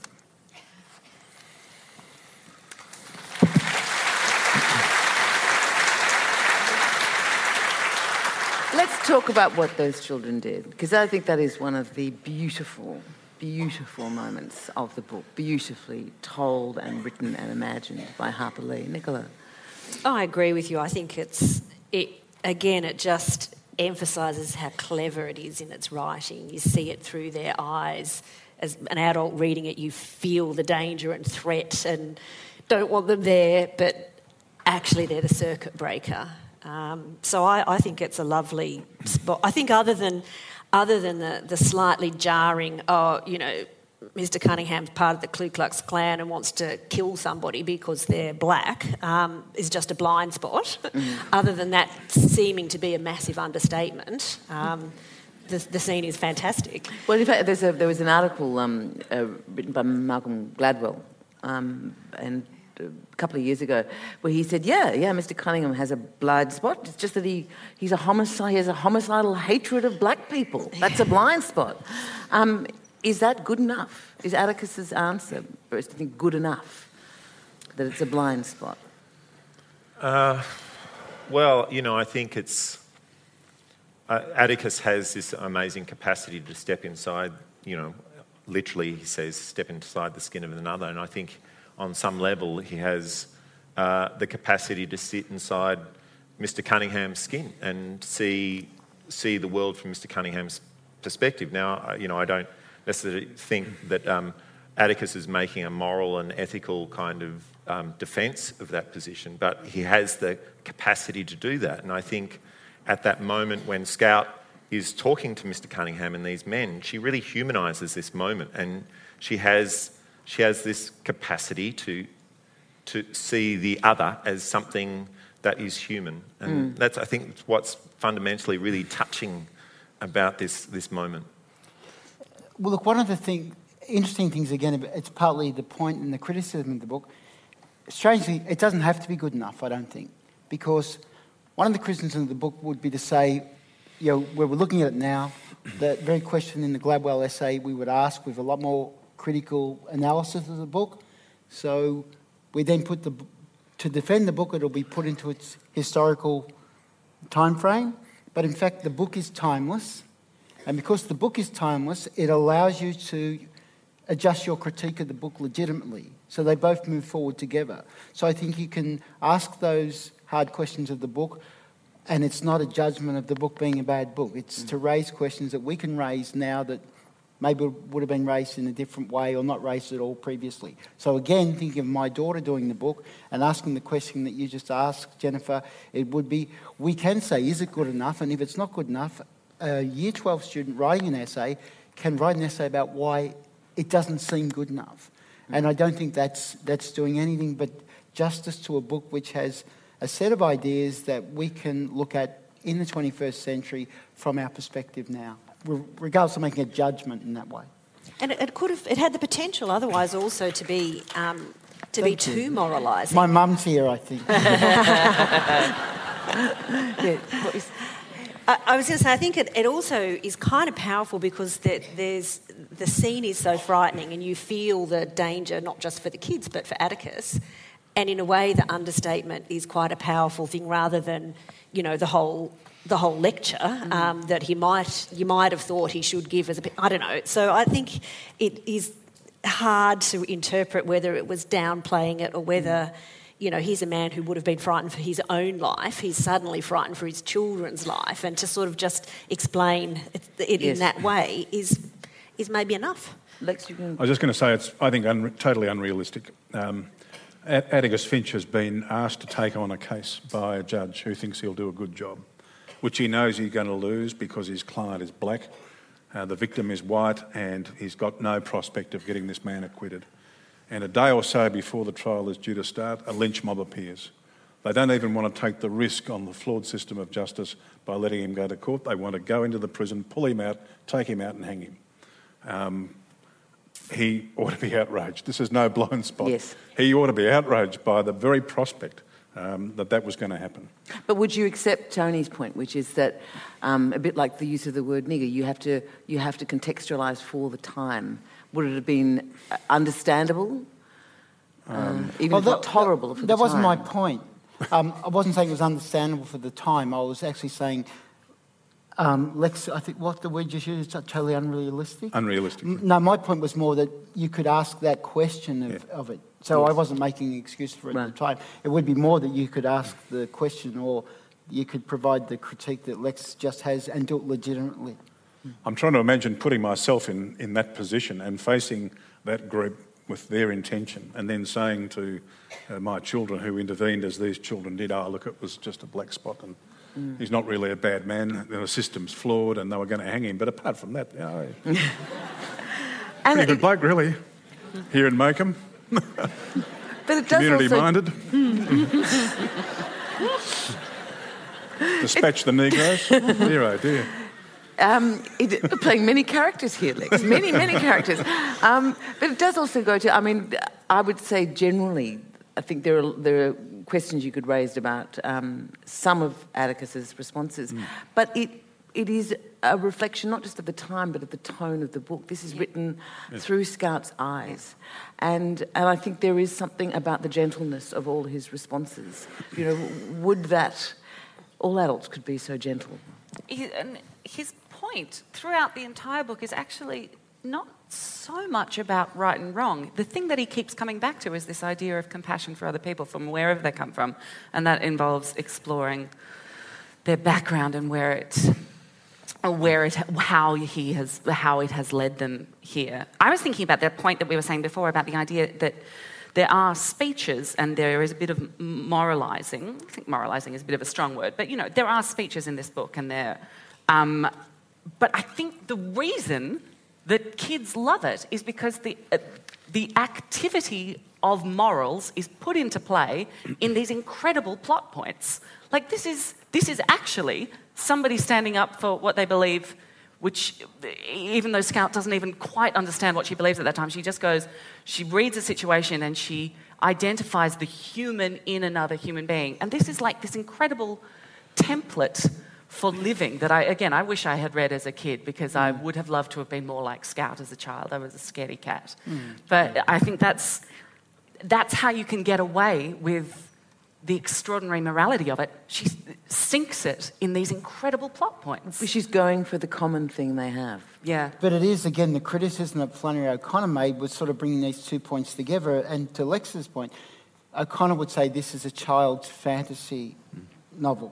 [SPEAKER 2] Let's talk about what those children did, because I think that is one of the beautiful, beautiful moments of the book, beautifully told and written and imagined by Harper Lee. Nicola?
[SPEAKER 6] I agree with you. I think it's, it again, it just emphasises how clever it is in its writing. You see it through their eyes. As an adult reading it, you feel the danger and threat and don't want them there, but actually they're the circuit breaker. Um, so I, I think it's a lovely spot. I think other than other than the, the slightly jarring, oh, you know, Mister Cunningham's part of the Ku Klux Klan and wants to kill somebody because they're black, um, is just a blind spot. Mm. Other than that seeming to be a massive understatement, um, the, the scene is fantastic.
[SPEAKER 2] Well, in fact, there's a, there was an article um, uh, written by Malcolm Gladwell, um, and a couple of years ago, where he said, yeah, yeah, Mister Cunningham has a blind spot. It's just that he, he's a homicide, he has a homicidal hatred of black people. That's a blind spot. Um, is that good enough? Is Atticus's answer, do you think, good enough, that it's a blind spot?
[SPEAKER 4] Uh, well, you know, I think it's... Uh, Atticus has this amazing capacity to step inside, you know, literally, he says, step inside the skin of another, and I think on some level, he has uh, the capacity to sit inside Mister Cunningham's skin and see see the world from Mister Cunningham's perspective. Now, you know, I don't necessarily think that um, Atticus is making a moral and ethical kind of um, defence of that position, but he has the capacity to do that. And I think at that moment when Scout is talking to Mister Cunningham and these men, she really humanises this moment, and she has... She has this capacity to to see the other as something that is human. And mm. that's, I think, what's fundamentally really touching about this, this moment.
[SPEAKER 3] Well, look, one of the thing, interesting things, again, it's partly the point and the criticism of the book. Strangely, it doesn't have to be good enough, I don't think, because one of the criticisms of the book would be to say, you know, where we're looking at it now, the very question in the Gladwell essay we would ask with a lot more critical analysis of the book. So we then put the, to defend the book, it'll be put into its historical time frame. But in fact, the book is timeless. And because the book is timeless, it allows you to adjust your critique of the book legitimately. So they both move forward together. So I think you can ask those hard questions of the book, and it's not a judgment of the book being a bad book. It's mm. to raise questions that we can raise now that maybe would have been raised in a different way or not raised at all previously. So again, thinking of my daughter doing the book and asking the question that you just asked, Jennifer, it would be, we can say, is it good enough? And if it's not good enough, a year twelve student writing an essay can write an essay about why it doesn't seem good enough. Mm. And I don't think that's that's doing anything but justice to a book which has a set of ideas that we can look at in the twenty-first century from our perspective now, regardless of making a judgment in that way.
[SPEAKER 6] And it, it could have, it had the potential otherwise also to be um, to Thank be you. too moralising.
[SPEAKER 3] My mum's here, I think.
[SPEAKER 6] yeah, I, I was going to say, I think it, it also is kind of powerful because the, there's the scene is so frightening, and you feel the danger not just for the kids but for Atticus. And in a way, the understatement is quite a powerful thing, rather than, you know, the whole the whole lecture um, that he might you might have thought he should give as a I don't know. So I think it is hard to interpret whether it was downplaying it or whether, you know, he's a man who would have been frightened for his own life. He's suddenly frightened for his children's life, and to sort of just explain it, it
[SPEAKER 2] Yes.
[SPEAKER 6] in that way is is maybe enough.
[SPEAKER 2] Lex, you can...
[SPEAKER 7] I was just going to say it's, I think, un- totally unrealistic. Um, At- Atticus Finch has been asked to take on a case by a judge who thinks he'll do a good job, which he knows he's going to lose because his client is black, uh, the victim is white, and he's got no prospect of getting this man acquitted. And a day or so before the trial is due to start, a lynch mob appears. They don't even want to take the risk on the flawed system of justice by letting him go to court. They want to go into the prison, pull him out, take him out and hang him. Um, he ought to be outraged. This is no blind spot.
[SPEAKER 2] Yes.
[SPEAKER 7] He ought to be outraged by the very prospect um, that that was going to happen.
[SPEAKER 2] But would you accept Tony's point, which is that um, a bit like the use of the word nigger, you have to you have to contextualise for the time. Would it have been understandable, um, even
[SPEAKER 3] Well,
[SPEAKER 2] if not
[SPEAKER 3] that-
[SPEAKER 2] tolerable for the
[SPEAKER 3] That
[SPEAKER 2] time?
[SPEAKER 3] wasn't my point. Um, I wasn't saying it was understandable for the time. I was actually saying, um, Lex, I think what the word you used is totally unrealistic.
[SPEAKER 7] Unrealistic.
[SPEAKER 3] M- No, my point was more that you could ask that question of,
[SPEAKER 7] Yeah.
[SPEAKER 3] of it. So I wasn't making an excuse for it at
[SPEAKER 2] Right.
[SPEAKER 3] the time. It would be more that you could ask the question, or you could provide the critique that Lex just has and do it legitimately.
[SPEAKER 7] I'm trying to imagine putting myself in, in that position and facing that group with their intention and then saying to uh, my children who intervened as these children did, oh, look, it was just a black spot and mm. he's not really a bad man, the system's flawed and they were going to hang him. But apart from that, you know,
[SPEAKER 2] And
[SPEAKER 7] pretty
[SPEAKER 2] it-
[SPEAKER 7] good bloke, really, here in Mokum,
[SPEAKER 2] but it does also
[SPEAKER 7] community-minded. Dispatch the Negroes. Dear, oh dear.
[SPEAKER 2] Um, it, playing many characters here, Lex. Many, many characters. Um, but it does also go to, I mean, I would say generally, I think there are, there are questions you could raise about um, some of Atticus's responses. Mm. But it it is a reflection not just of the time, but of the tone of the book. This is yeah. written yes. through Scout's eyes. And and I think there is something about the gentleness of all his responses. You know, would that all adults could be so gentle?
[SPEAKER 5] He, and his point throughout the entire book is actually not so much about right and wrong. The thing that he keeps coming back to is this idea of compassion for other people from wherever they come from, and that involves exploring their background and where it, or where it, how he has, how it has led them here. I was thinking about that point that we were saying before about the idea that there are speeches and there is a bit of moralising. I think moralising is a bit of a strong word, but you know there are speeches in this book, and there. Um, but I think the reason that kids love it is because the uh, the activity of morals is put into play in these incredible plot points. Like this is this is actually somebody standing up for what they believe, which even though Scout doesn't even quite understand what she believes at that time, she just goes, she reads a situation and she identifies the human in another human being. And this is like this incredible template for living that I, again, I wish I had read as a kid, because I would have loved to have been more like Scout as a child. I was a scaredy cat. Mm. But I think that's that's how you can get away with the extraordinary morality of it. She sinks it in these incredible plot points.
[SPEAKER 2] She's going for the common thing they have.
[SPEAKER 5] Yeah.
[SPEAKER 3] But it is, again, the criticism that Flannery O'Connor made was sort of bringing these two points together. And to Lex's point, O'Connor would say this is a child's fantasy mm. novel.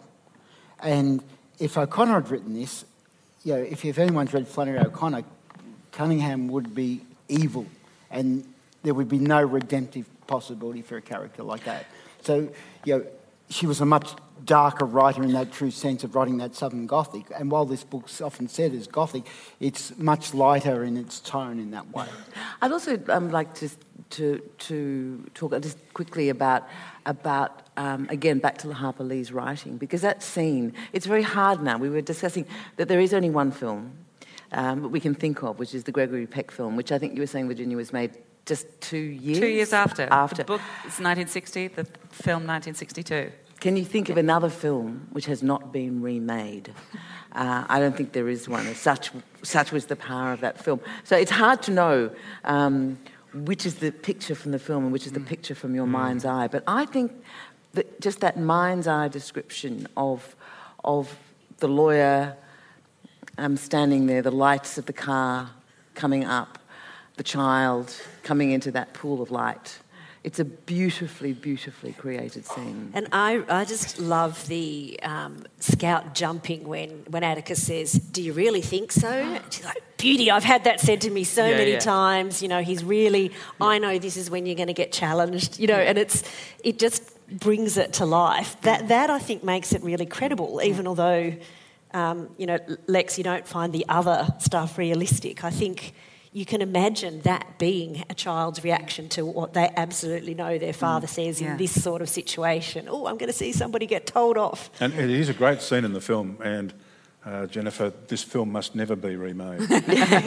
[SPEAKER 3] And if O'Connor had written this, you know, if, if anyone's read Flannery O'Connor, Cunningham would be evil, and there would be no redemptive possibility for a character like that. So, you know, she was a much darker writer in that true sense of writing that Southern Gothic. And while this book's often said as Gothic, it's much lighter in its tone in that way.
[SPEAKER 2] I'd also um, like to to to talk just quickly about about um, again back to Harper Lee's writing, because that scene, it's very hard now. We were discussing that there is only one film um, that we can think of, which is the Gregory Peck film, which I think you were saying, Virginia, was made just two years?
[SPEAKER 5] Two years after.
[SPEAKER 2] After.
[SPEAKER 5] The book is nineteen sixty, the film nineteen sixty-two.
[SPEAKER 2] Can you think of another film which has not been remade? Uh, I don't think there is one. Such such was the power of that film. So it's hard to know um, which is the picture from the film and which is the picture from your mm. mind's eye. But I think that just that mind's eye description of of the lawyer um, standing there, the lights of the car coming up, the child coming into that pool of light. It's a beautifully, beautifully created scene.
[SPEAKER 6] And I, I just love the um, Scout jumping when, when Atticus says, "Do you really think so?" And she's like, "Beauty, I've had that said to me so
[SPEAKER 2] Yeah,
[SPEAKER 6] many
[SPEAKER 2] yeah.
[SPEAKER 6] times. You know, he's really, I know this is when you're going to get challenged." You know, and it's it just brings it to life. That, that I think, makes it really credible, even although, um, you know, Lex, you don't find the other stuff realistic. I think you can imagine that being a child's reaction to what they absolutely know their father says
[SPEAKER 5] Yeah.
[SPEAKER 6] in this sort of situation. "Oh, I'm going to see somebody get told off."
[SPEAKER 7] And it is a great scene in the film, and uh, Jennifer, this film must never be remade. um,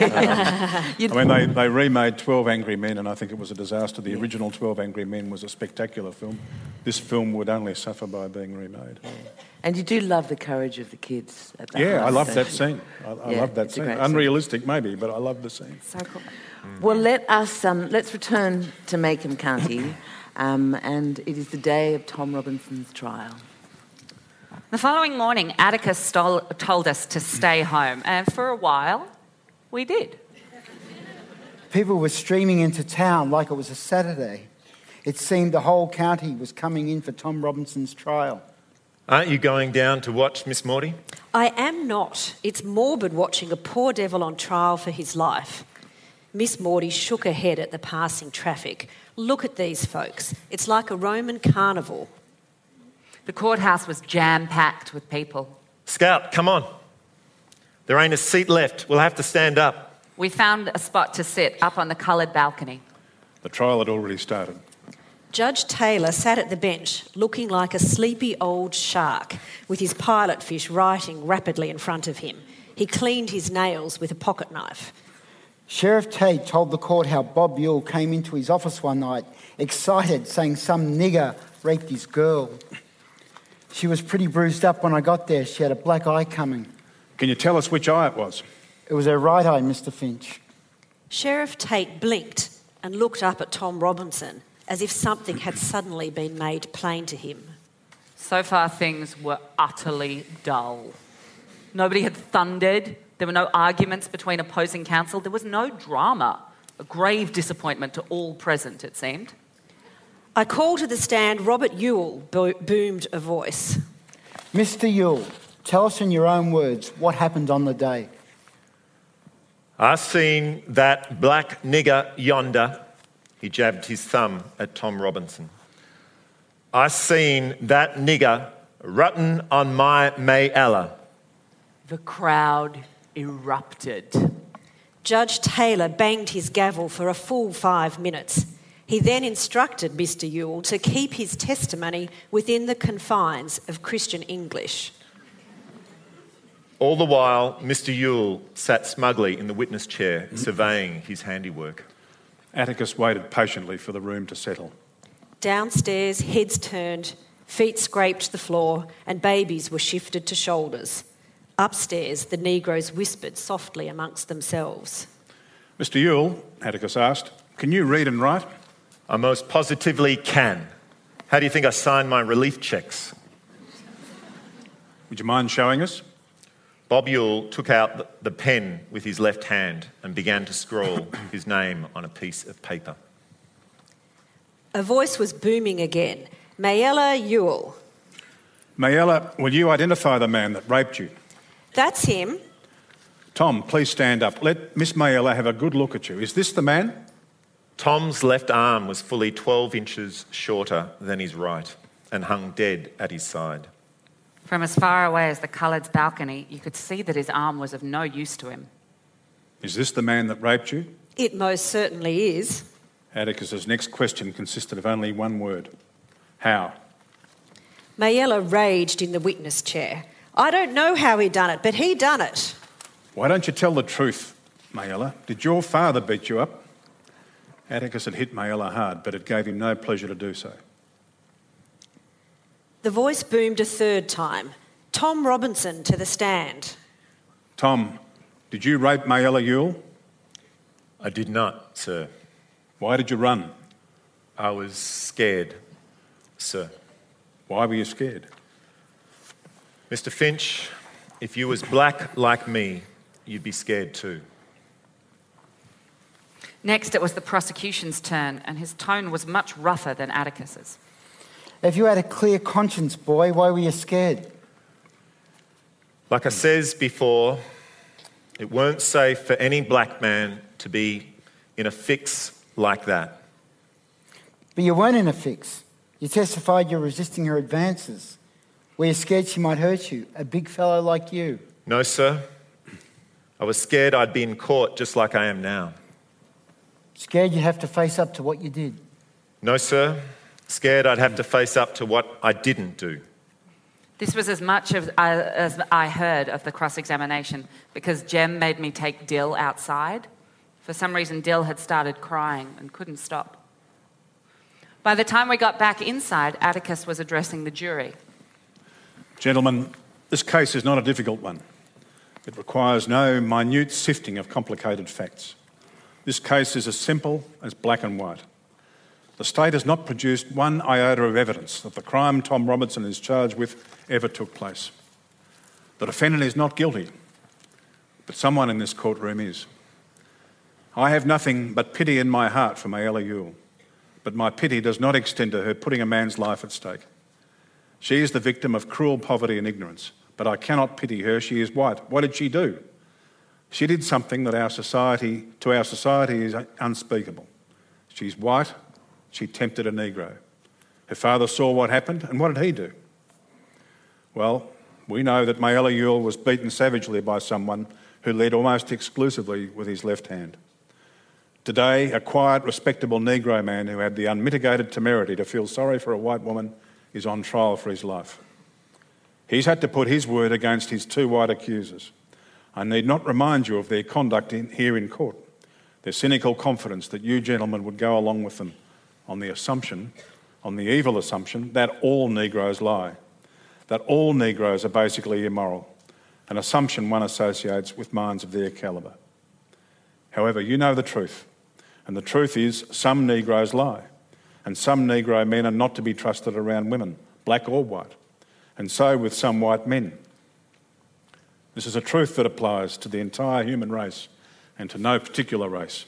[SPEAKER 7] I mean, they, they remade twelve Angry Men, and I think it was a disaster. The original twelve Angry Men was a spectacular film. This film would only suffer by being remade.
[SPEAKER 2] And you do love the courage of the kids at that
[SPEAKER 7] Yeah,
[SPEAKER 2] time,
[SPEAKER 7] I love
[SPEAKER 2] don't
[SPEAKER 7] that
[SPEAKER 2] you?
[SPEAKER 7] scene. I, I
[SPEAKER 2] Yeah,
[SPEAKER 7] love that
[SPEAKER 2] it's a
[SPEAKER 7] scene.
[SPEAKER 2] great scene.
[SPEAKER 7] Unrealistic, maybe, but I love the scene.
[SPEAKER 5] So cool.
[SPEAKER 2] Well, let us um, let's return to Maycomb County, um, and it is the day of Tom Robinson's trial.
[SPEAKER 5] The following morning, Atticus stole, told us to stay home, and for a while, we did.
[SPEAKER 3] People were streaming into town like it was a Saturday. It seemed the whole county was coming in for Tom Robinson's trial.
[SPEAKER 4] Aren't you going down to watch Miss Morty?
[SPEAKER 6] I am not. It's morbid watching a poor devil on trial for his life. Miss Morty shook her head at the passing traffic. "Look at these folks. It's like a Roman carnival."
[SPEAKER 5] The courthouse was jam-packed with people.
[SPEAKER 4] Scout, come on. There ain't a seat left. We'll have to stand up.
[SPEAKER 5] We found a spot to sit up on the coloured balcony.
[SPEAKER 7] The trial had already started.
[SPEAKER 6] Judge Taylor sat at the bench looking like a sleepy old shark with his pilot fish writing rapidly in front of him. He cleaned his nails with a pocket knife.
[SPEAKER 3] Sheriff Tate told the court how Bob Yule came into his office one night, excited, saying some nigger raped his girl. She was pretty bruised up when I got there. She had a black eye coming.
[SPEAKER 7] Can you tell us which eye it was?
[SPEAKER 3] It was her right eye, Mister Finch.
[SPEAKER 6] Sheriff Tate blinked and looked up at Tom Robinson as if something had suddenly been made plain to him.
[SPEAKER 5] So far, things were utterly dull. Nobody had thundered. There were no arguments between opposing counsel. There was no drama. A grave disappointment to all present, it seemed.
[SPEAKER 6] I call to the stand Robert Ewell, bo- boomed a voice.
[SPEAKER 3] Mister Yule, tell us in your own words what happened on the day.
[SPEAKER 4] I seen that black nigger yonder. He jabbed his thumb at Tom Robinson. I seen that nigger ruttin' on my Mayella.
[SPEAKER 5] The crowd erupted.
[SPEAKER 6] Judge Taylor banged his gavel for a full five minutes. He then instructed Mister Ewell to keep his testimony within the confines of Christian English.
[SPEAKER 4] All the while, Mister Yule sat smugly in the witness chair, surveying his handiwork.
[SPEAKER 7] Atticus waited patiently for the room to settle.
[SPEAKER 6] Downstairs, heads turned, feet scraped the floor, and babies were shifted to shoulders. Upstairs, the Negroes whispered softly amongst themselves.
[SPEAKER 7] Mister Yule, Atticus asked, can you read and write?
[SPEAKER 4] I most positively can. How do you think I sign my relief cheques?
[SPEAKER 7] Would you mind showing us?
[SPEAKER 4] Bob Yule took out the pen with his left hand and began to scrawl his name on a piece of paper.
[SPEAKER 6] A voice was booming again. Mayella Ewell.
[SPEAKER 7] Mayella, will you identify the man that raped you?
[SPEAKER 6] That's him.
[SPEAKER 7] Tom, please stand up. Let Miss Mayella have a good look at you. Is this the man?
[SPEAKER 4] Tom's left arm was fully twelve inches shorter than his right and hung dead at his side.
[SPEAKER 5] From as far away as the coloured's balcony, you could see that his arm was of no use to him.
[SPEAKER 7] Is this the man that raped you?
[SPEAKER 6] It most certainly is.
[SPEAKER 7] Atticus's next question consisted of only one word. How?
[SPEAKER 6] Mayella raged in the witness chair. I don't know how he done it, but he done it.
[SPEAKER 7] Why don't you tell the truth, Mayella? Did your father beat you up? Atticus had hit Mayella hard, but it gave him no pleasure to do so.
[SPEAKER 6] The voice boomed a third time. Tom Robinson to the stand.
[SPEAKER 7] Tom, did you rape Mayella Ewell?
[SPEAKER 4] I did not, sir.
[SPEAKER 7] Why did you run?
[SPEAKER 4] I was scared, sir.
[SPEAKER 7] Why were you scared?
[SPEAKER 4] Mister Finch, if you was black like me, you'd be scared too.
[SPEAKER 5] Next, it was the prosecution's turn, and his tone was much rougher than Atticus's.
[SPEAKER 3] If you had a clear conscience, boy, why were you scared?
[SPEAKER 4] Like I says before, it weren't safe for any black man to be in a fix like that.
[SPEAKER 3] But you weren't in a fix. You testified you're resisting her advances. Were you scared she might hurt you, a big fellow like you?
[SPEAKER 4] No, sir. I was scared I'd be in court just like I am now.
[SPEAKER 3] Scared you'd have to face up to what you did?
[SPEAKER 4] No, sir. Scared I'd have to face up to what I didn't do.
[SPEAKER 5] This was as much of, uh, as I heard of the cross-examination because Jem made me take Dill outside. For some reason, Dill had started crying and couldn't stop. By the time we got back inside, Atticus was addressing the jury.
[SPEAKER 7] Gentlemen, this case is not a difficult one. It requires no minute sifting of complicated facts. This case is as simple as black and white. The state has not produced one iota of evidence that the crime Tom Robinson is charged with ever took place. The defendant is not guilty, but someone in this courtroom is. I have nothing but pity in my heart for Mayella Ewell, but my pity does not extend to her putting a man's life at stake. She is the victim of cruel poverty and ignorance, but I cannot pity her. She is white. What did she do? She did something that our society, to our society is unspeakable. She's white. She tempted a Negro. Her father saw what happened, and what did he do? Well, we know that Mayella Ewell was beaten savagely by someone who led almost exclusively with his left hand. Today, a quiet, respectable Negro man who had the unmitigated temerity to feel sorry for a white woman is on trial for his life. He's had to put his word against his two white accusers. I need not remind you of their conduct in, here in court, their cynical confidence that you gentlemen would go along with them on the assumption, on the evil assumption, that all Negroes lie, that all Negroes are basically immoral, an assumption one associates with minds of their calibre. However, you know the truth, and the truth is some Negroes lie, and some Negro men are not to be trusted around women, black or white, and so with some white men. This is a truth that applies to the entire human race and to no particular race.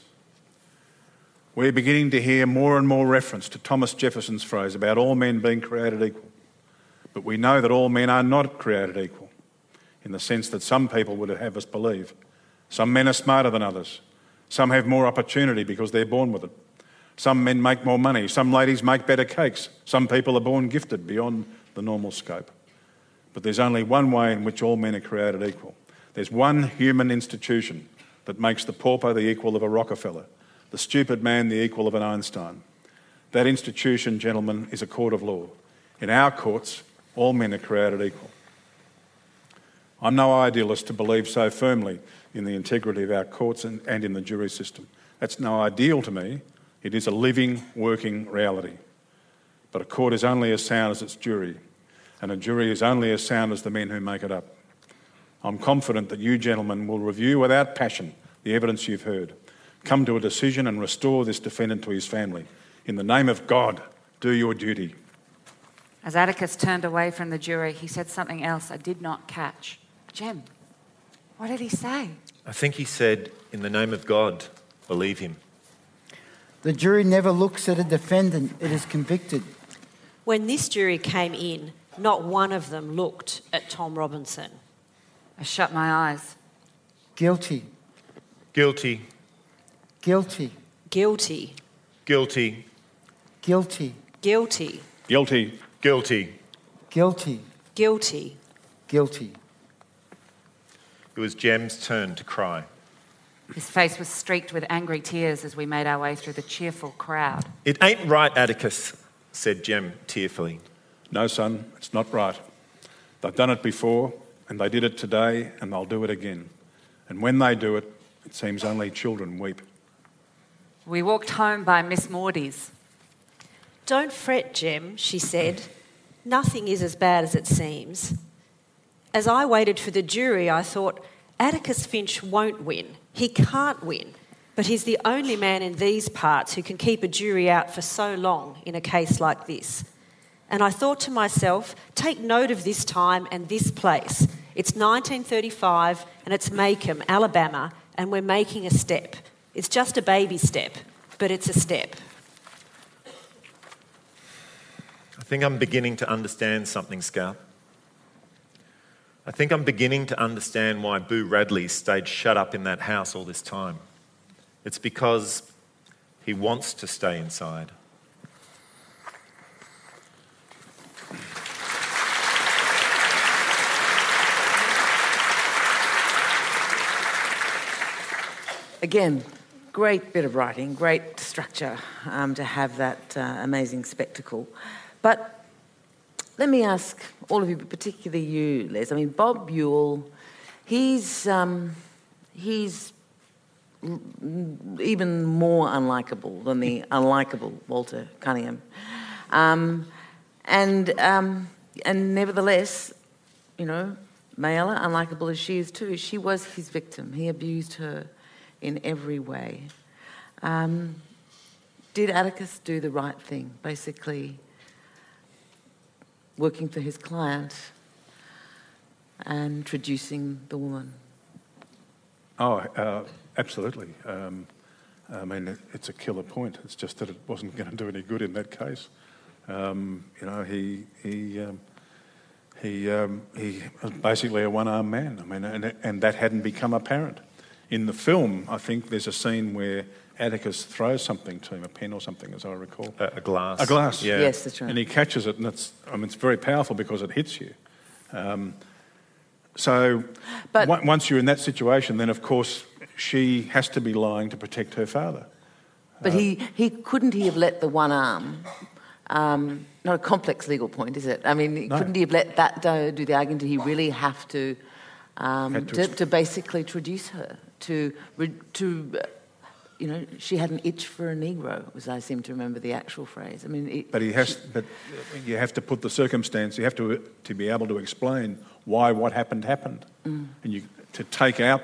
[SPEAKER 7] We're beginning to hear more and more reference to Thomas Jefferson's phrase about all men being created equal. But we know that all men are not created equal, in the sense that some people would have us believe. Some men are smarter than others. Some have more opportunity because they're born with it. Some men make more money. Some ladies make better cakes. Some people are born gifted beyond the normal scope. But there's only one way in which all men are created equal. There's one human institution that makes the pauper the equal of a Rockefeller, the stupid man the equal of an Einstein. That institution, gentlemen, is a court of law. In our courts, all men are created equal. I'm no idealist to believe so firmly in the integrity of our courts and, and in the jury system. That's no ideal to me. It is a living, working reality. But a court is only as sound as its jury, and a jury is only as sound as the men who make it up. I'm confident that you gentlemen will review without passion the evidence you've heard, come to a decision and restore this defendant to his family. In the name of God, do your duty.
[SPEAKER 5] As Atticus turned away from the jury, he said something else I did not catch. Jem, what did he say?
[SPEAKER 4] I think he said, in the name of God, believe him.
[SPEAKER 3] The jury never looks at a defendant, it is convicted.
[SPEAKER 6] When this jury came in, not one of them looked at Tom Robinson.
[SPEAKER 5] I shut my eyes.
[SPEAKER 3] Guilty.
[SPEAKER 4] Guilty.
[SPEAKER 3] Guilty.
[SPEAKER 6] Guilty.
[SPEAKER 4] Guilty.
[SPEAKER 3] Guilty.
[SPEAKER 6] Guilty.
[SPEAKER 7] Guilty.
[SPEAKER 4] Guilty.
[SPEAKER 3] Guilty.
[SPEAKER 6] Guilty.
[SPEAKER 3] Guilty.
[SPEAKER 4] It was Jem's turn to cry.
[SPEAKER 5] His face was streaked with angry tears as we made our way through the cheerful crowd.
[SPEAKER 4] It ain't right, Atticus, said Jem tearfully.
[SPEAKER 7] No, son, it's not right. They've done it before, and they did it today, and they'll do it again. And when they do it, it seems only children weep.
[SPEAKER 5] We walked home by Miss Maudie's.
[SPEAKER 6] Don't fret, Jem, she said. Nothing is as bad as it seems. As I waited for the jury, I thought, Atticus Finch won't win. He can't win. But he's the only man in these parts who can keep a jury out for so long in a case like this. And I thought to myself, take note of this time and this place. It's nineteen thirty-five and it's Macomb, Alabama, and we're making a step. It's just a baby step, but it's a step.
[SPEAKER 4] I think I'm beginning to understand something, Scout. I think I'm beginning to understand why Boo Radley stayed shut up in that house all this time. It's because he wants to stay inside.
[SPEAKER 2] Again, great bit of writing, great structure um, to have that uh, amazing spectacle. But let me ask all of you, but particularly you, Les. I mean, Bob Ewell, he's um, he's even more unlikable than the unlikable Walter Cunningham, um, and um, and nevertheless, you know, Mayella, unlikable as she is too, she was his victim. He abused her in every way. Um, did Atticus do the right thing, basically working for his client and traducing the woman?
[SPEAKER 7] Oh, uh, absolutely. Um, I mean, it, it's a killer point. It's just that it wasn't going to do any good in that case. Um, you know, he he um, he um, he was basically a one-armed man. I mean, and and that hadn't become apparent. In the film, I think there's a scene where Atticus throws something to him, a pen or something, as I recall.
[SPEAKER 4] A, a glass.
[SPEAKER 7] A glass.
[SPEAKER 4] Yeah.
[SPEAKER 2] Yes, that's right.
[SPEAKER 7] And he catches it, and it's, I mean, it's very powerful because it hits you. Um, so
[SPEAKER 2] But-
[SPEAKER 7] on- once you're in that situation, then of course she has to be lying to protect her father.
[SPEAKER 2] But he, he couldn't he have let the one arm, um, not a complex legal point, is it? I mean,
[SPEAKER 7] No.
[SPEAKER 2] couldn't he have let that do, do the argument? Did he really have to, um,
[SPEAKER 7] Had to
[SPEAKER 2] to,
[SPEAKER 7] exp-
[SPEAKER 2] to basically traduce her? To, re- to uh, you know, she had an itch for a Negro, as I seem to remember the actual phrase. I mean, it,
[SPEAKER 7] But he has, but you have to put the circumstance. You have to to be able to explain why what happened happened,
[SPEAKER 2] Mm.
[SPEAKER 7] and you to take out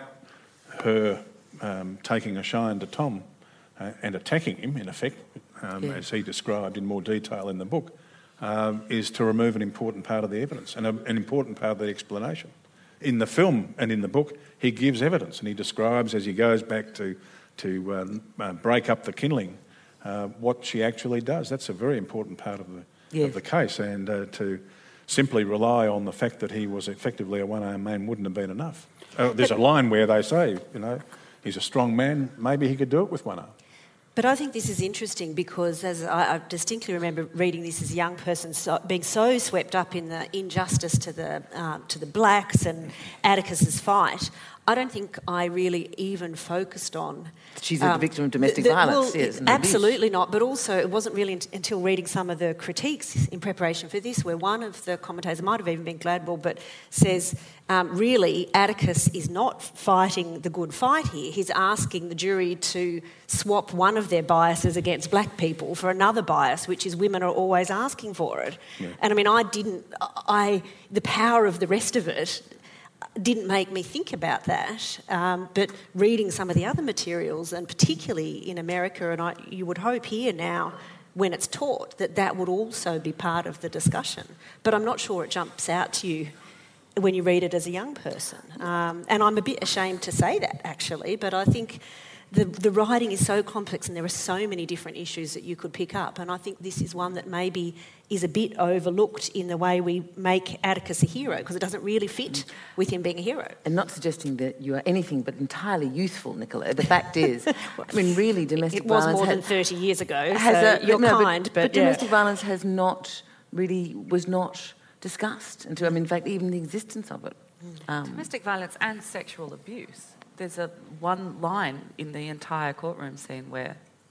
[SPEAKER 7] her um, taking a shine to Tom uh, and attacking him in effect, um,
[SPEAKER 2] Yeah.
[SPEAKER 7] as he described in more detail in the book, um, is to remove an important part of the evidence and a, an important part of the explanation. In the film and in the book, he gives evidence and he describes as he goes back to to um, uh, break up the kindling uh, what she actually does. That's a very important part of the
[SPEAKER 2] Yes.
[SPEAKER 7] of the case, and uh, to simply rely on the fact that he was effectively a one-armed man wouldn't have been enough. Uh, there's a line where they say, you know, he's a strong man. Maybe he could do it with one arm.
[SPEAKER 6] But I think this is interesting because, as I, I distinctly remember reading this as a young person, so, being so swept up in the injustice to the um, to the blacks and Atticus's fight, I don't think I really even focused on.
[SPEAKER 2] she's a
[SPEAKER 6] um,
[SPEAKER 2] victim of domestic
[SPEAKER 6] the- the-
[SPEAKER 2] violence,
[SPEAKER 6] well,
[SPEAKER 2] yes. and abuse.
[SPEAKER 6] absolutely not. But also, it wasn't really unt- until reading some of the critiques in preparation for this, where one of the commentators, might have even been Gladwell, but says, um, really, Atticus is not fighting the good fight here. He's asking the jury to swap one of their biases against black people for another bias, which is women are always asking for it.
[SPEAKER 7] Yeah.
[SPEAKER 6] And I mean, I didn't, I, the power of the rest of it didn't make me think about that, um, but reading some of the other materials, and particularly in America, and I, you would hope here now, when it's taught, that that would also be part of the discussion. But I'm not sure it jumps out to you when you read it as a young person. Um, and I'm a bit ashamed to say that, actually, but I think the, the writing is so complex and there are so many different issues that you could pick up, and I think this is one that maybe is a bit overlooked in the way we make Atticus a hero, because it doesn't really fit with him being a hero.
[SPEAKER 2] And not suggesting that you are anything but entirely youthful, Nicola. The fact is, I mean, really, domestic
[SPEAKER 6] It was
[SPEAKER 2] violence
[SPEAKER 6] more
[SPEAKER 2] has,
[SPEAKER 6] than thirty years ago,
[SPEAKER 2] has
[SPEAKER 6] so
[SPEAKER 2] a,
[SPEAKER 6] you're
[SPEAKER 2] no,
[SPEAKER 6] kind,
[SPEAKER 2] but,
[SPEAKER 6] but,
[SPEAKER 2] but
[SPEAKER 6] yeah.
[SPEAKER 2] domestic violence has not really was not discussed until, I mean, in fact, even the existence of it. Um,
[SPEAKER 5] Domestic violence and sexual abuse. There's a one line in the entire courtroom scene where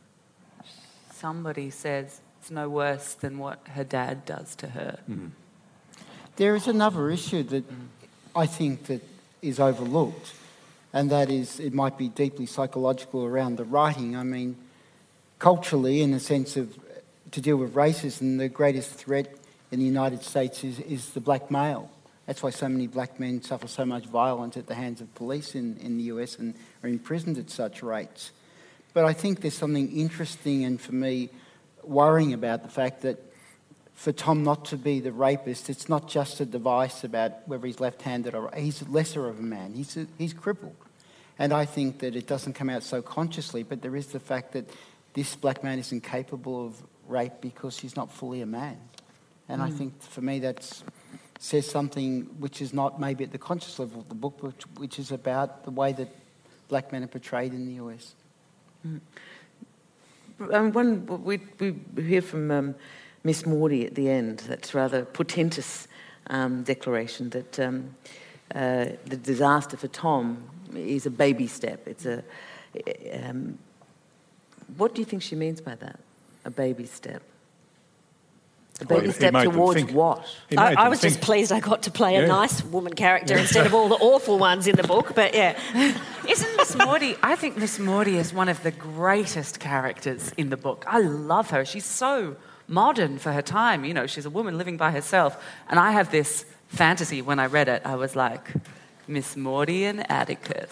[SPEAKER 5] somebody says it's no worse than what her dad does to her.
[SPEAKER 7] Mm.
[SPEAKER 3] There is another issue that I think that is overlooked, and that is it might be deeply psychological around the writing. I mean, culturally, in the sense of to deal with racism, the greatest threat in the United States is, is the black male. That's why so many black men suffer so much violence at the hands of police in, in the U S and are imprisoned at such rates. But I think there's something interesting and, for me, worrying about the fact that for Tom not to be the rapist, it's not just a device about whether he's left-handed or he's lesser of a man. He's a, he's crippled, and I think that it doesn't come out so consciously. But there is the fact that this black man is incapable of rape because he's not fully a man, and mm. I think for me that says something which is not maybe at the conscious level of the book, which, which is about the way that black men are portrayed in the U S.
[SPEAKER 2] Mm. Um, one we we hear from. Um, Miss Mordy at the end, that's rather portentous um, declaration that um, uh, the disaster for Tom is a baby step. It's a. Um, what do you think she means by that? A baby step. A baby
[SPEAKER 7] well, he,
[SPEAKER 2] step
[SPEAKER 7] he
[SPEAKER 2] towards
[SPEAKER 7] think,
[SPEAKER 2] what?
[SPEAKER 6] I, I was think. just pleased I got to play
[SPEAKER 7] yeah.
[SPEAKER 6] a nice woman character yeah. instead of all the awful ones in the book. But yeah,
[SPEAKER 5] isn't Miss Mordy? I think Miss Mordy is one of the greatest characters in the book. I love her. She's so modern for her time. You know, she's a woman living by herself. And I have this fantasy when I read it. I was like, Miss Mordy and Atticus.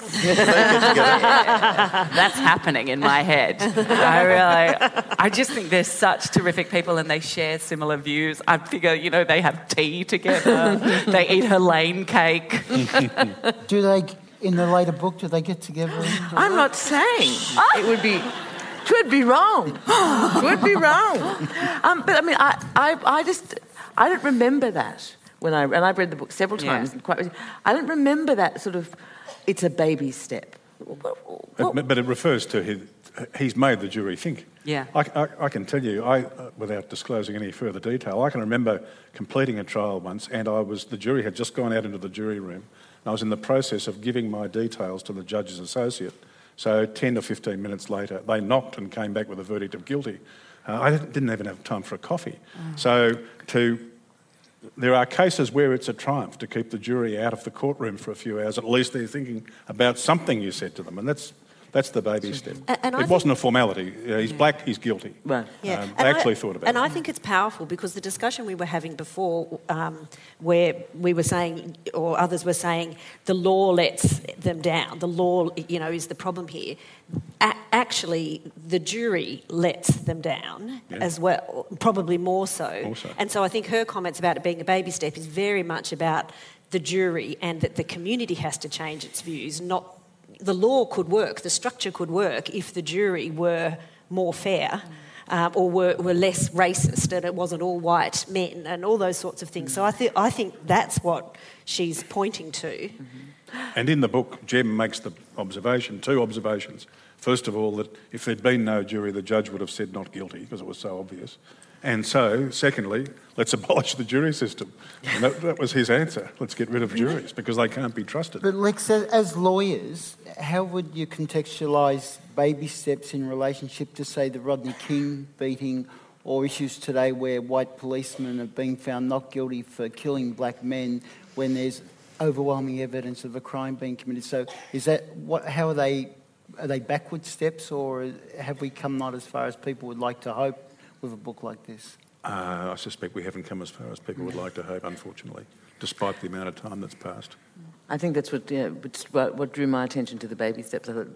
[SPEAKER 5] That's happening in my head. I really, I just think they're such terrific people and they share similar views. I figure, you know, they have tea together. They eat Helene cake.
[SPEAKER 3] Do they, in the later book, do they get together?
[SPEAKER 2] I'm not saying it would be... Twould be wrong. Twould be wrong. Um, but I mean, I, I, I just, I don't remember that when I, and I've read the book several times.
[SPEAKER 5] Yeah.
[SPEAKER 2] And quite, I don't remember that sort of. It's a baby step.
[SPEAKER 7] But, but it refers to his. He's made the jury think.
[SPEAKER 5] Yeah.
[SPEAKER 7] I, I, I can tell you, I, uh, without disclosing any further detail, I can remember completing a trial once, and I was the jury had just gone out into the jury room, and I was in the process of giving my details to the judge's associate. So ten or fifteen minutes later, they knocked and came back with a verdict of guilty. Uh, I didn't even have time for a coffee. Mm. So to, there are cases where it's a triumph to keep the jury out of the courtroom for a few hours. At least they're thinking about something you said to them, and that's that's the baby step.
[SPEAKER 6] And, and
[SPEAKER 7] it wasn't a formality. Uh, he's black, he's guilty.
[SPEAKER 2] Right.
[SPEAKER 6] Yeah.
[SPEAKER 7] Um, they actually
[SPEAKER 6] I,
[SPEAKER 7] thought about
[SPEAKER 6] and
[SPEAKER 7] it.
[SPEAKER 6] And I think it's powerful because the discussion we were having before, um, where we were saying, or others were saying, the law lets them down. The law, you know, is the problem here. A- actually, the jury lets them down yeah. as well, probably more so.
[SPEAKER 7] Also.
[SPEAKER 6] And so I think her comments about it being a baby step is very much about the jury and that the community has to change its views, not... The law could work, the structure could work if the jury were more fair um, or were, were less racist and it wasn't all white men and all those sorts of things. So I, th- I think that's what she's pointing to.
[SPEAKER 7] Mm-hmm. And in the book, Jem makes the observation, two observations. First of all, that if there'd been no jury, the judge would have said not guilty because it was so obvious. And so, secondly, let's abolish the jury system. And that, that was his answer. Let's get rid of juries because they can't be trusted.
[SPEAKER 3] But Lex, as lawyers, how would you contextualise baby steps in relationship to, say, the Rodney King beating or issues today where white policemen are being found not guilty for killing black men when there's overwhelming evidence of a crime being committed? So is that what? How are they? Are they backward steps, or have we come not as far as people would like to hope with a book like this?
[SPEAKER 7] Uh, I suspect we haven't come as far as people would like to hope, unfortunately, despite the amount of time that's passed.
[SPEAKER 2] I think that's what, yeah, what, what drew my attention to the baby steps. I thought,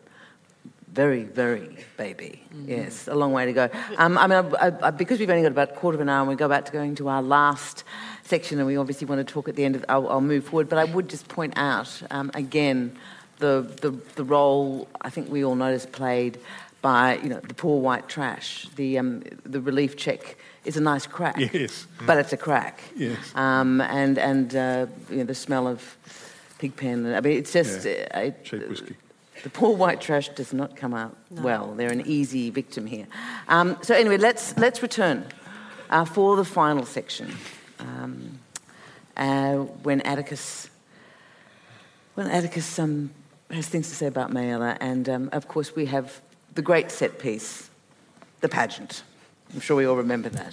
[SPEAKER 2] very, very baby. Mm-hmm. Yes, a long way to go. Um, I mean, I, I, because we've only got about a quarter of an hour and we go back to going to our last section and we obviously want to talk at the end of I'll, I'll move forward, but I would just point out, um, again, the, the the role I think we all noticed played by, you know, the poor white trash. The um, the relief check is a nice crack.
[SPEAKER 7] Yes.
[SPEAKER 2] But it's a crack.
[SPEAKER 7] Yes.
[SPEAKER 2] Um, and and uh, you know, the smell of pigpen. I mean, it's just...
[SPEAKER 7] Yeah.
[SPEAKER 2] Uh, it,
[SPEAKER 7] cheap whiskey.
[SPEAKER 2] The poor white trash does not come out no. well. They're an easy victim here. Um, so anyway, let's let's return uh, for the final section. Um, uh, when Atticus... When Atticus um, has things to say about Mayella, and um, of course we have the great set piece, the pageant. I'm sure we all remember that.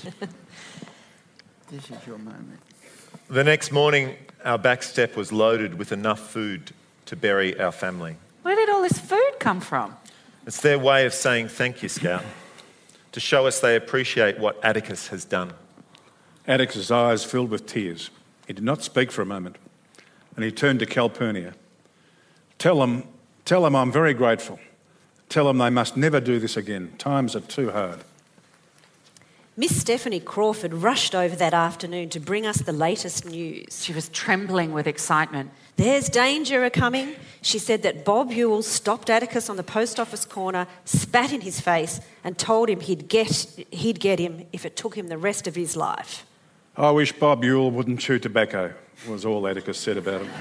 [SPEAKER 3] This is your moment.
[SPEAKER 4] The next morning, our back step was loaded with enough food to bury our family.
[SPEAKER 5] Where did all this food come from?
[SPEAKER 4] It's their way of saying thank you, Scout, to show us they appreciate what Atticus has done.
[SPEAKER 7] Atticus's eyes filled with tears. He did not speak for a moment, and he turned to Calpurnia. Tell them, tell them I'm very grateful. Tell them they must never do this again. Times are too hard.
[SPEAKER 6] Miss Stephanie Crawford rushed over that afternoon to bring us the latest news.
[SPEAKER 5] She was trembling with excitement.
[SPEAKER 6] There's danger a-coming. She said that Bob Ewell stopped Atticus on the post office corner, spat in his face and told him he'd get, he'd get him if it took him the rest of his life.
[SPEAKER 7] I wish Bob Ewell wouldn't chew tobacco, was all Atticus said about him.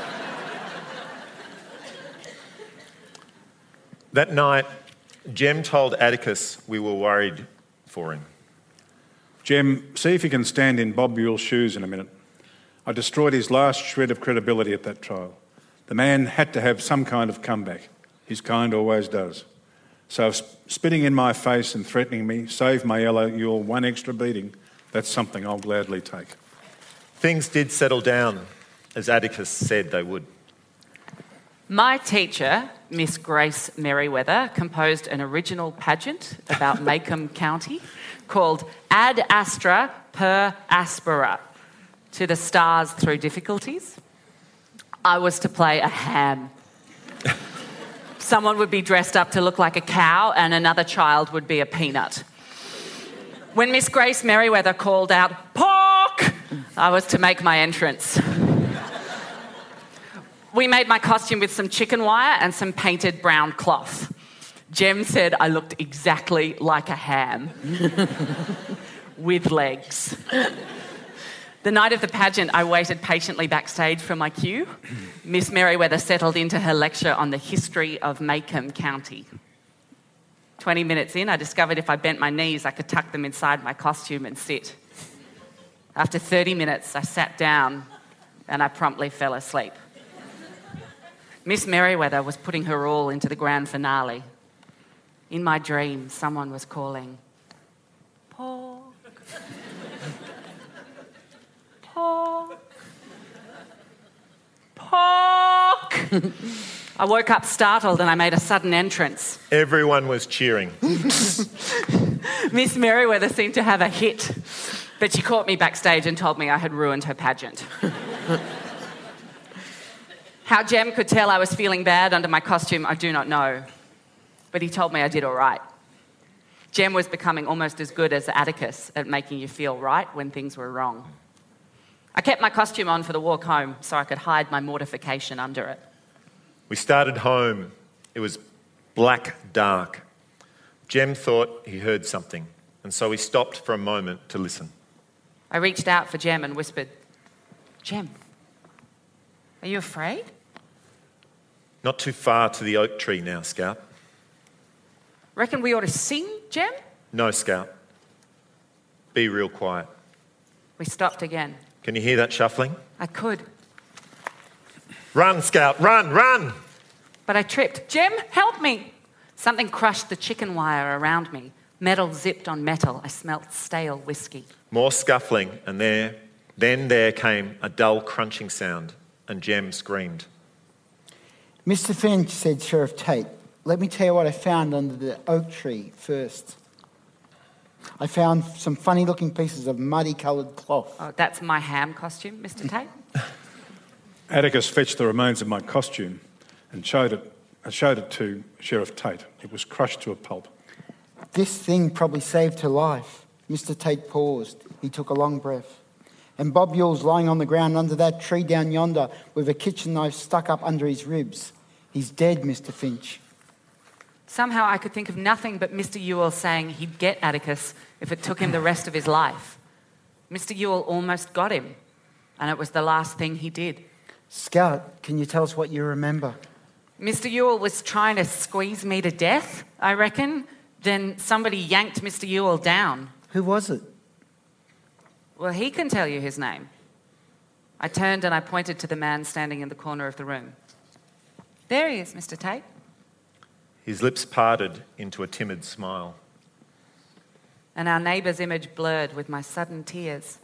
[SPEAKER 4] That night, Jem told Atticus we were worried for him.
[SPEAKER 7] Jem, see if you can stand in Bob Ewell's shoes in a minute. I destroyed his last shred of credibility at that trial. The man had to have some kind of comeback. His kind always does. So if spitting in my face and threatening me saved my Ella Ewell one extra beating, that's something I'll gladly take.
[SPEAKER 4] Things did settle down, as Atticus said they would.
[SPEAKER 5] My teacher, Miss Grace Merriweather, composed an original pageant about Maycomb County called Ad Astra per Aspera, to the stars through difficulties. I was to play a ham. Someone would be dressed up to look like a cow and another child would be a peanut. When Miss Grace Merriweather called out, "Pork!" I was to make my entrance. We made my costume with some chicken wire and some painted brown cloth. Jem said I looked exactly like a ham, with legs. The night of the pageant, I waited patiently backstage for my cue. Miss Merriweather settled into her lecture on the history of Maycomb County. Twenty minutes in, I discovered if I bent my knees, I could tuck them inside my costume and sit. After thirty minutes, I sat down and I promptly fell asleep. Miss Merriweather was putting her all into the grand finale. In my dream, someone was calling, "Pork, pork, pork." I woke up startled and I made a sudden entrance.
[SPEAKER 4] Everyone was cheering.
[SPEAKER 5] Miss Merriweather seemed to have a hit, but she caught me backstage and told me I had ruined her pageant. How Jem could tell I was feeling bad under my costume, I do not know. But he told me I did all right. Jem was becoming almost as good as Atticus at making you feel right when things were wrong. I kept my costume on for the walk home so I could hide my mortification under it.
[SPEAKER 4] We started home. It was black dark. Jem thought he heard something, and so he stopped for a moment to listen.
[SPEAKER 5] I reached out for Jem and whispered, "Jem, are you afraid?"
[SPEAKER 4] Not too far to the oak tree now, Scout.
[SPEAKER 5] Reckon we ought to sing, Jem?
[SPEAKER 4] No, Scout. Be real quiet.
[SPEAKER 5] We stopped again.
[SPEAKER 4] Can you hear that shuffling?
[SPEAKER 5] I could,
[SPEAKER 4] Run, Scout, run, run!
[SPEAKER 5] but I tripped. Jem, help me! Something crushed the chicken wire around me. Metal zipped on metal. I smelt stale whiskey.
[SPEAKER 4] More scuffling, and there, then there came a dull crunching sound, and Jem screamed.
[SPEAKER 3] Mister Finch, said Sheriff Tate, let me tell you what I found under the oak tree first. I found some funny-looking pieces of muddy-coloured cloth.
[SPEAKER 5] Oh, that's my ham costume, Mister Tate?
[SPEAKER 7] Atticus fetched the remains of my costume and showed it, uh, showed it to Sheriff Tate. It was crushed to a pulp.
[SPEAKER 3] This thing probably saved her life. Mister Tate paused. He took a long breath. And Bob Ewell's lying on the ground under that tree down yonder with a kitchen knife stuck up under his ribs. He's dead, Mister Finch.
[SPEAKER 5] Somehow I could think of nothing but Mister Ewell saying he'd get Atticus if it took him the rest of his life. Mister Ewell almost got him, and it was the last thing he did.
[SPEAKER 3] Scout, can you tell us what you remember?
[SPEAKER 5] Mister Ewell was trying to squeeze me to death, I reckon. Then somebody yanked Mister Ewell down.
[SPEAKER 3] Who was it?
[SPEAKER 5] Well, he can tell you his name. I turned and I pointed to the man standing in the corner of the room. There he is, Mister Tate.
[SPEAKER 4] His lips parted into a timid smile.
[SPEAKER 5] And our neighbour's image blurred with my sudden tears.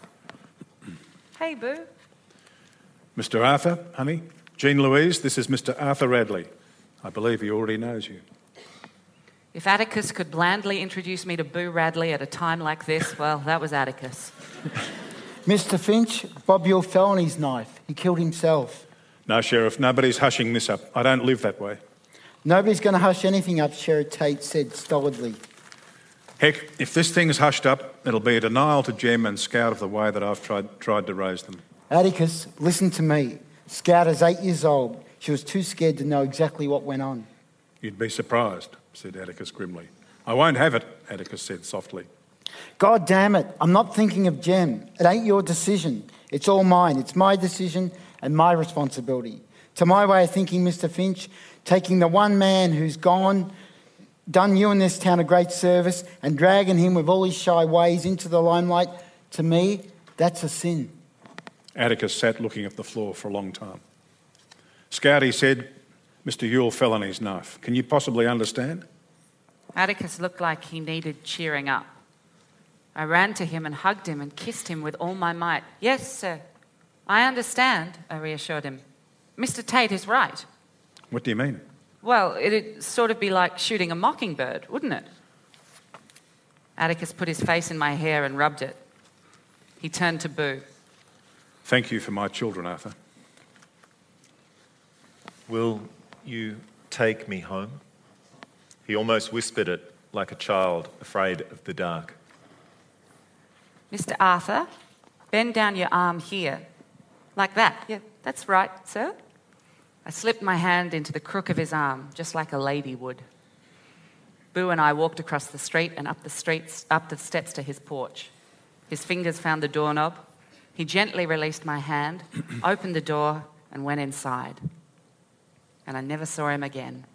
[SPEAKER 5] Hey, Boo.
[SPEAKER 7] Mister Arthur, honey. Jean Louise, this is Mister Arthur Radley. I believe he already knows you.
[SPEAKER 5] If Atticus could blandly introduce me to Boo Radley at a time like this, well, that was Atticus.
[SPEAKER 3] Mister Finch, Bob Ewell fell on his knife. He killed himself.
[SPEAKER 7] No, Sheriff, nobody's hushing this up. I don't live that way.
[SPEAKER 3] Nobody's going to hush anything up, Sheriff Tate said stolidly.
[SPEAKER 7] Heck, if this thing's hushed up, it'll be a denial to Jem and Scout of the way that I've tried, tried to raise them.
[SPEAKER 3] Atticus, listen to me. Scout is eight years old. She was too scared to know exactly what went on.
[SPEAKER 7] You'd be surprised, said Atticus grimly. I won't have it, Atticus said softly.
[SPEAKER 3] God damn it, I'm not thinking of Jem. It ain't your decision. It's all mine. It's my decision and my responsibility. To my way of thinking, Mister Finch, taking the one man who's gone, done you and this town a great service, and dragging him with all his shy ways into the limelight, to me, that's a sin.
[SPEAKER 7] Atticus sat looking at the floor for a long time. Scout, he said, Mister Yule fell on his knife. Can you possibly understand?
[SPEAKER 5] Atticus looked like he needed cheering up. I ran to him and hugged him and kissed him with all my might. Yes, sir, I understand, I reassured him. Mister Tate is right.
[SPEAKER 7] What do you mean?
[SPEAKER 5] Well, it'd sort of be like shooting a mockingbird, wouldn't it? Atticus put his face in my hair and rubbed it. He turned to Boo.
[SPEAKER 7] Thank you for my children, Arthur.
[SPEAKER 4] Will you take me home? He almost whispered it like a child afraid of the dark.
[SPEAKER 5] Mister Arthur, bend down your arm here. Like that. Yeah, that's right, sir. I slipped my hand into the crook of his arm, just like a lady would. Boo and I walked across the street and up the streets, up the steps to his porch. His fingers found the doorknob. He gently released my hand, opened the door, and went inside. And I never saw him again.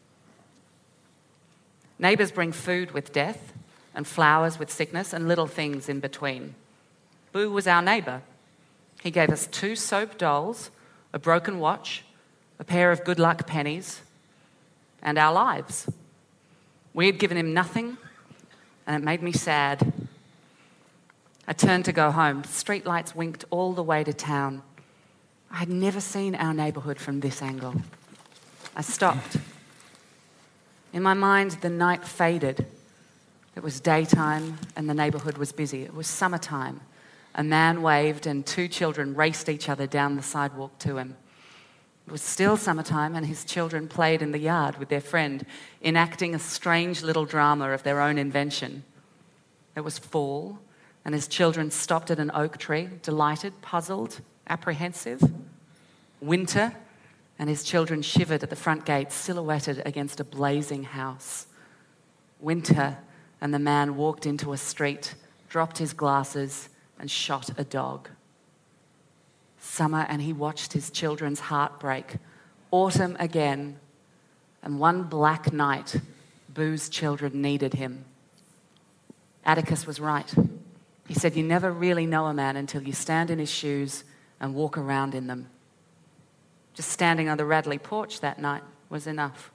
[SPEAKER 5] Neighbours bring food with death, and flowers with sickness, and little things in between. Boo was our neighbour. He gave us two soap dolls, a broken watch, a pair of good luck pennies, and our lives. We had given him nothing, and it made me sad. I turned to go home. Streetlights winked all the way to town. I had never seen our neighbourhood from this angle. I stopped. In my mind, the night faded. It was daytime and the neighbourhood was busy. It was summertime. A man waved and two children raced each other down the sidewalk to him. It was still summertime and his children played in the yard with their friend, enacting a strange little drama of their own invention. It was fall and his children stopped at an oak tree, delighted, puzzled, apprehensive. Winter and his children shivered at the front gate, silhouetted against a blazing house. Winter and the man walked into a street, dropped his glasses, and shot a dog. Summer, and he watched his children's heart break. Autumn again, and one black night, Boo's children needed him. Atticus was right. He said, you never really know a man until you stand in his shoes and walk around in them. Just standing on the Radley porch that night was enough.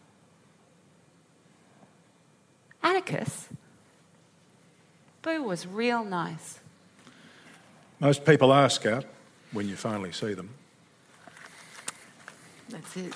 [SPEAKER 5] Atticus, Boo was real nice.
[SPEAKER 7] Most people are, Scout, when you finally see them.
[SPEAKER 2] That's it.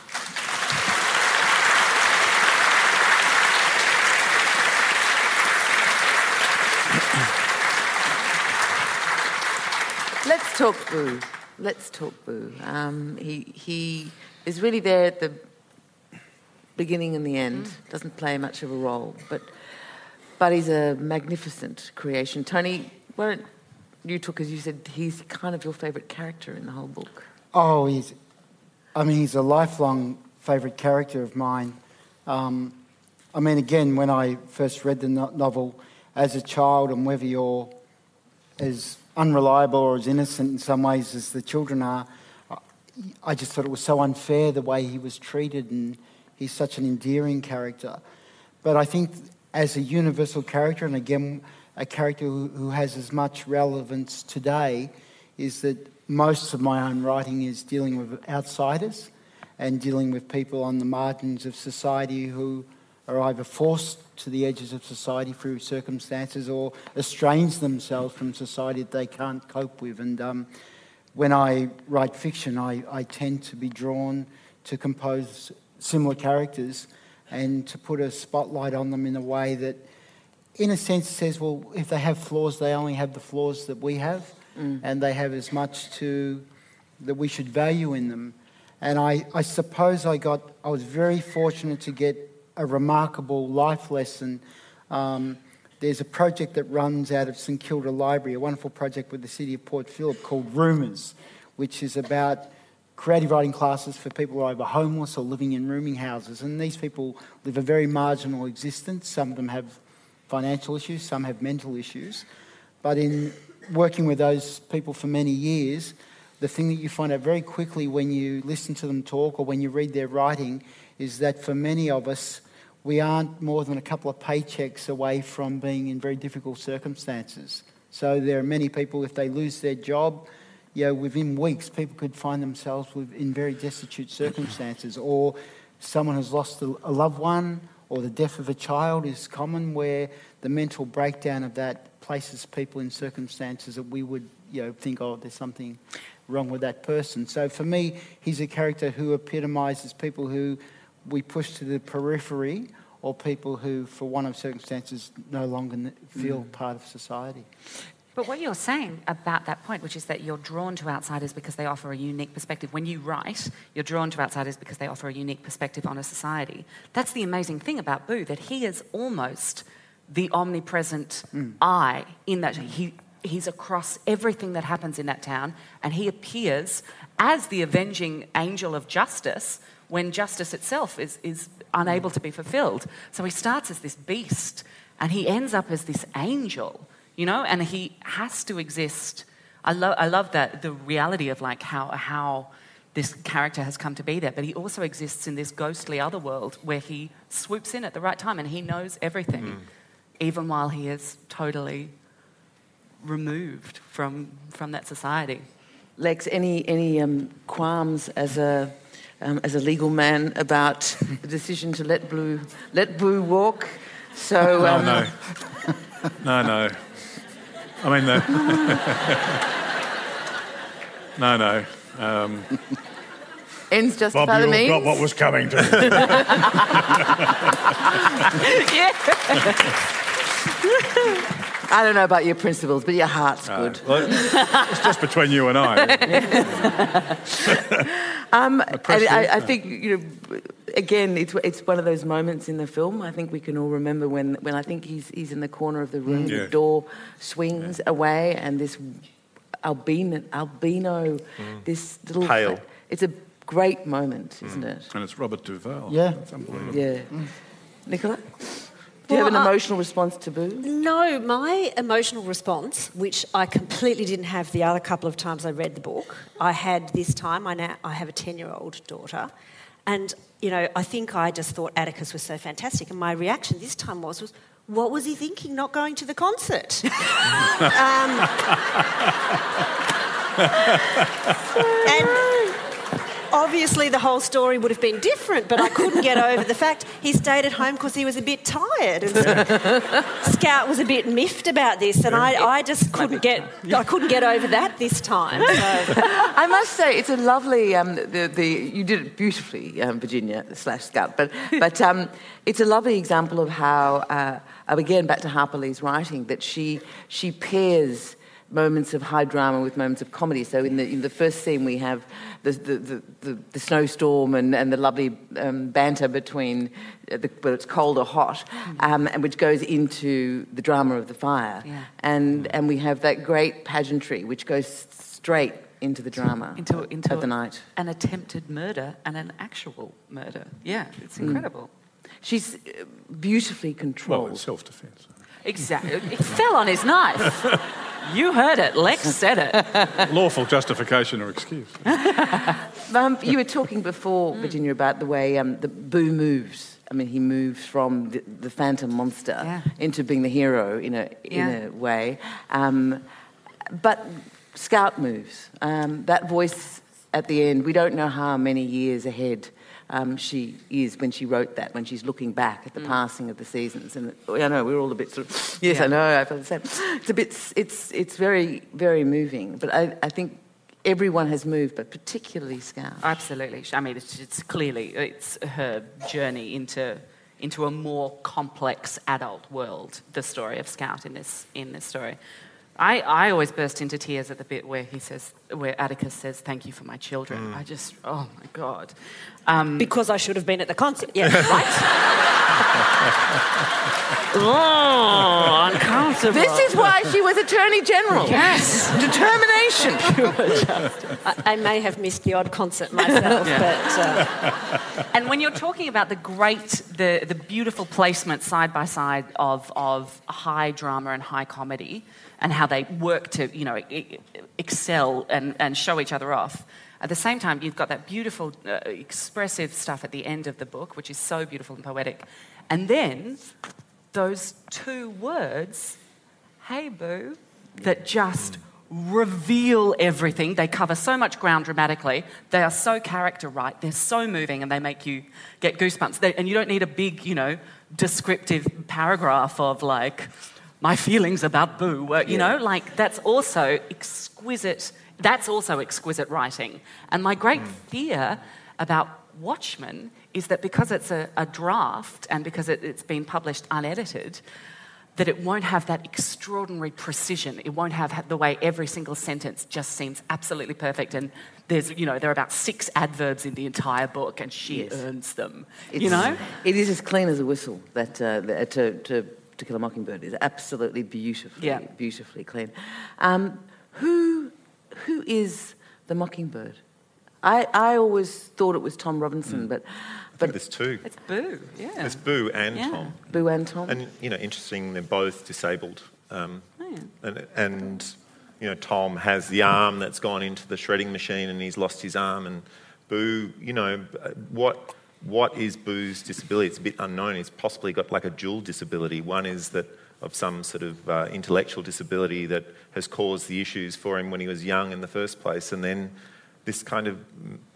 [SPEAKER 2] Let's talk Boo. Let's talk Boo. Um, he he is really there at the beginning and the end. Mm. Doesn't play much of a role, but but he's a magnificent creation. Tony, why don't you talk, as you said, he's kind of your favourite character in the whole book.
[SPEAKER 3] Oh, he's, I mean, he's a lifelong favourite character of mine. Um, I mean, again, when I first read the no- novel as a child, and whether you're as unreliable or as innocent in some ways as the children are, I just thought it was so unfair the way he was treated, and he's such an endearing character. But I think as a universal character, and again, a character who, who has as much relevance today, is that most of my own writing is dealing with outsiders and dealing with people on the margins of society who are either forced to the edges of society through circumstances or estrange themselves from society that they can't cope with. And um, when I write fiction, I, I tend to be drawn to compose similar characters and to put a spotlight on them in a way that, in a sense, says, well, if they have flaws, they only have the flaws that we have, mm. and they have as much to that we should value in them. And I, I suppose I got, I was very fortunate to get a remarkable life lesson um, there's a project that runs out of St Kilda Library, a wonderful project with the City of Port Phillip called Roomers, which is about creative writing classes for people who are either homeless or living in rooming houses. And these people live a very marginal existence. Some of them have financial issues, some have mental issues. But in working with those people for many years, the thing that you find out very quickly when you listen to them talk or when you read their writing is that for many of us, we aren't more than a couple of paychecks away from being in very difficult circumstances. So there are many people, if they lose their job, you know, within weeks, people could find themselves in very destitute circumstances, or someone has lost a loved one, or the death of a child is common, where the mental breakdown of that places people in circumstances that we would, you know, think, oh, there's something wrong with that person. So for me, he's a character who epitomises people who we push to the periphery, or people who, for one of circumstances, no longer feel mm. part of society.
[SPEAKER 5] But what you're saying about that point, which is that you're drawn to outsiders because they offer a unique perspective. When you write, you're drawn to outsiders because they offer a unique perspective on a society. That's the amazing thing about Boo, that he is almost the omnipresent mm. eye in that. He, he's across everything that happens in that town, and he appears as the avenging angel of justice when justice itself is, is unable to be fulfilled. So he starts as this beast, and he ends up as this angel. You know, and he has to exist. I love, I love that, the reality of like how how this character has come to be there. But he also exists in this ghostly other world where he swoops in at the right time and he knows everything, mm. even while he is totally removed from from that society.
[SPEAKER 2] Lex, any any um, qualms as a um, as a legal man about the decision to let Boo let Boo walk? So
[SPEAKER 7] oh,
[SPEAKER 2] um,
[SPEAKER 7] no, no, no. I mean, the... no, no. Um...
[SPEAKER 2] Ends justify the means.
[SPEAKER 7] Got what was coming to.
[SPEAKER 2] Yeah. I don't know about your principles, but your heart's
[SPEAKER 7] uh,
[SPEAKER 2] good.
[SPEAKER 7] Well, it's just between you and I.
[SPEAKER 2] um, and I, I think, you know, again, it's it's one of those moments in the film. I think we can all remember when, when I think he's he's in the corner of the room, yeah. the door swings yeah. away, and this albino, albino, mm. this little
[SPEAKER 4] pale.
[SPEAKER 2] It's a great moment, isn't
[SPEAKER 7] mm.
[SPEAKER 2] it?
[SPEAKER 7] And it's Robert Duvall.
[SPEAKER 3] Yeah,
[SPEAKER 7] it's unbelievable.
[SPEAKER 2] Yeah, mm. Nicola. Do you well, have an emotional uh, response to Boo?
[SPEAKER 6] No, my emotional response, which I completely didn't have the other couple of times I read the book, I had this time. I now I have a ten-year-old daughter, and you know I think I just thought Atticus was so fantastic, and my reaction this time was, was what was he thinking? Not going to the concert? um, and. Obviously, the whole story would have been different, but I couldn't get over the fact he stayed at home because he was a bit tired. And so Scout was a bit miffed about this, and I, I just couldn't get I couldn't get over that this time. So.
[SPEAKER 2] I must say, it's a lovely. Um, the, the you did it beautifully, um, Virginia slash Scout, but but um, it's a lovely example of how uh, again back to Harper Lee's writing, that she she pairs moments of high drama with moments of comedy. So in the in the first scene we have the the, the, the, the snowstorm and, and the lovely um, banter between the, whether it's cold or hot, um, and which goes into the drama of the fire.
[SPEAKER 5] Yeah.
[SPEAKER 2] And and we have that great pageantry which goes straight into the drama
[SPEAKER 5] into, into
[SPEAKER 2] of the night.
[SPEAKER 5] An attempted murder and an actual murder. Yeah, it's incredible.
[SPEAKER 2] Mm. She's beautifully controlled.
[SPEAKER 7] Well, it's self-defence.
[SPEAKER 5] Exactly. It fell on his knife. You heard it. Lex said it.
[SPEAKER 7] Lawful justification or excuse.
[SPEAKER 2] um, you were talking before, mm. Virginia, about the way um, the Boo moves. I mean, he moves from the, the phantom monster
[SPEAKER 5] yeah.
[SPEAKER 2] into being the hero in a in
[SPEAKER 5] yeah.
[SPEAKER 2] a way. Um, but Scout moves. Um, that voice at the end, we don't know how many years ahead Um, she is when she wrote that, when she's looking back at the mm. passing of the seasons. And I know we're all a bit sort of, yes, yeah. I know, I feel the same. It's a bit, it's it's very, very moving. But I, I think everyone has moved, but particularly Scout.
[SPEAKER 5] Absolutely. I mean, it's, it's clearly, it's her journey into into a more complex adult world, the story of Scout in this in this story. I, I always burst into tears at the bit where he says, where Atticus says, "Thank you for my children." Mm. I just, oh my God. Um,
[SPEAKER 6] because I should have been at the concert.
[SPEAKER 5] Yeah, right? Oh, uncomfortable.
[SPEAKER 2] This is why she was Attorney General.
[SPEAKER 5] Yes.
[SPEAKER 2] Determination.
[SPEAKER 6] I, I may have missed the odd concert myself,
[SPEAKER 5] Yeah.
[SPEAKER 6] but uh,
[SPEAKER 5] And when you're talking about the great, the, the beautiful placement side by side of, of high drama and high comedy and how they work to, you know, e- excel and, and show each other off, at the same time, you've got that beautiful, uh, expressive stuff at the end of the book, which is so beautiful and poetic. And then those two words, hey, boo, that just reveal everything. They cover so much ground dramatically. They are so character right. They're so moving and they make you get goosebumps. They, and you don't need a big, you know, descriptive paragraph of like, my feelings about boo. Were, you know, like that's also exquisite. That's also exquisite writing. And my great fear about Watchmen is that because it's a, a draft and because it, it's been published unedited, that it won't have that extraordinary precision. It won't have the way every single sentence just seems absolutely perfect. And there's, you know, there are about six adverbs in the entire book, and she
[SPEAKER 2] Yes.
[SPEAKER 5] earns them.
[SPEAKER 2] It's,
[SPEAKER 5] you know,
[SPEAKER 2] it is as clean as a whistle. That uh, the- to, to To Kill a Mockingbird is absolutely beautifully,
[SPEAKER 5] Yeah.
[SPEAKER 2] beautifully clean. Um, who who is the Mockingbird? I, I always thought it was Tom Robinson, but but
[SPEAKER 4] There's two.
[SPEAKER 5] it's Boo. Yeah.
[SPEAKER 4] There's Boo and
[SPEAKER 5] Yeah.
[SPEAKER 4] Tom.
[SPEAKER 2] Boo and Tom.
[SPEAKER 4] And, you know, interesting, they're both disabled. Um,
[SPEAKER 5] Oh, yeah.
[SPEAKER 4] and, and, you know, Tom has the arm that's gone into the shredding machine and he's lost his arm. And Boo, you know, what what is Boo's disability? It's a bit unknown. He's possibly got like a dual disability. One is that of some sort of uh, intellectual disability that has caused the issues for him when he was young in the first place. And then this kind of,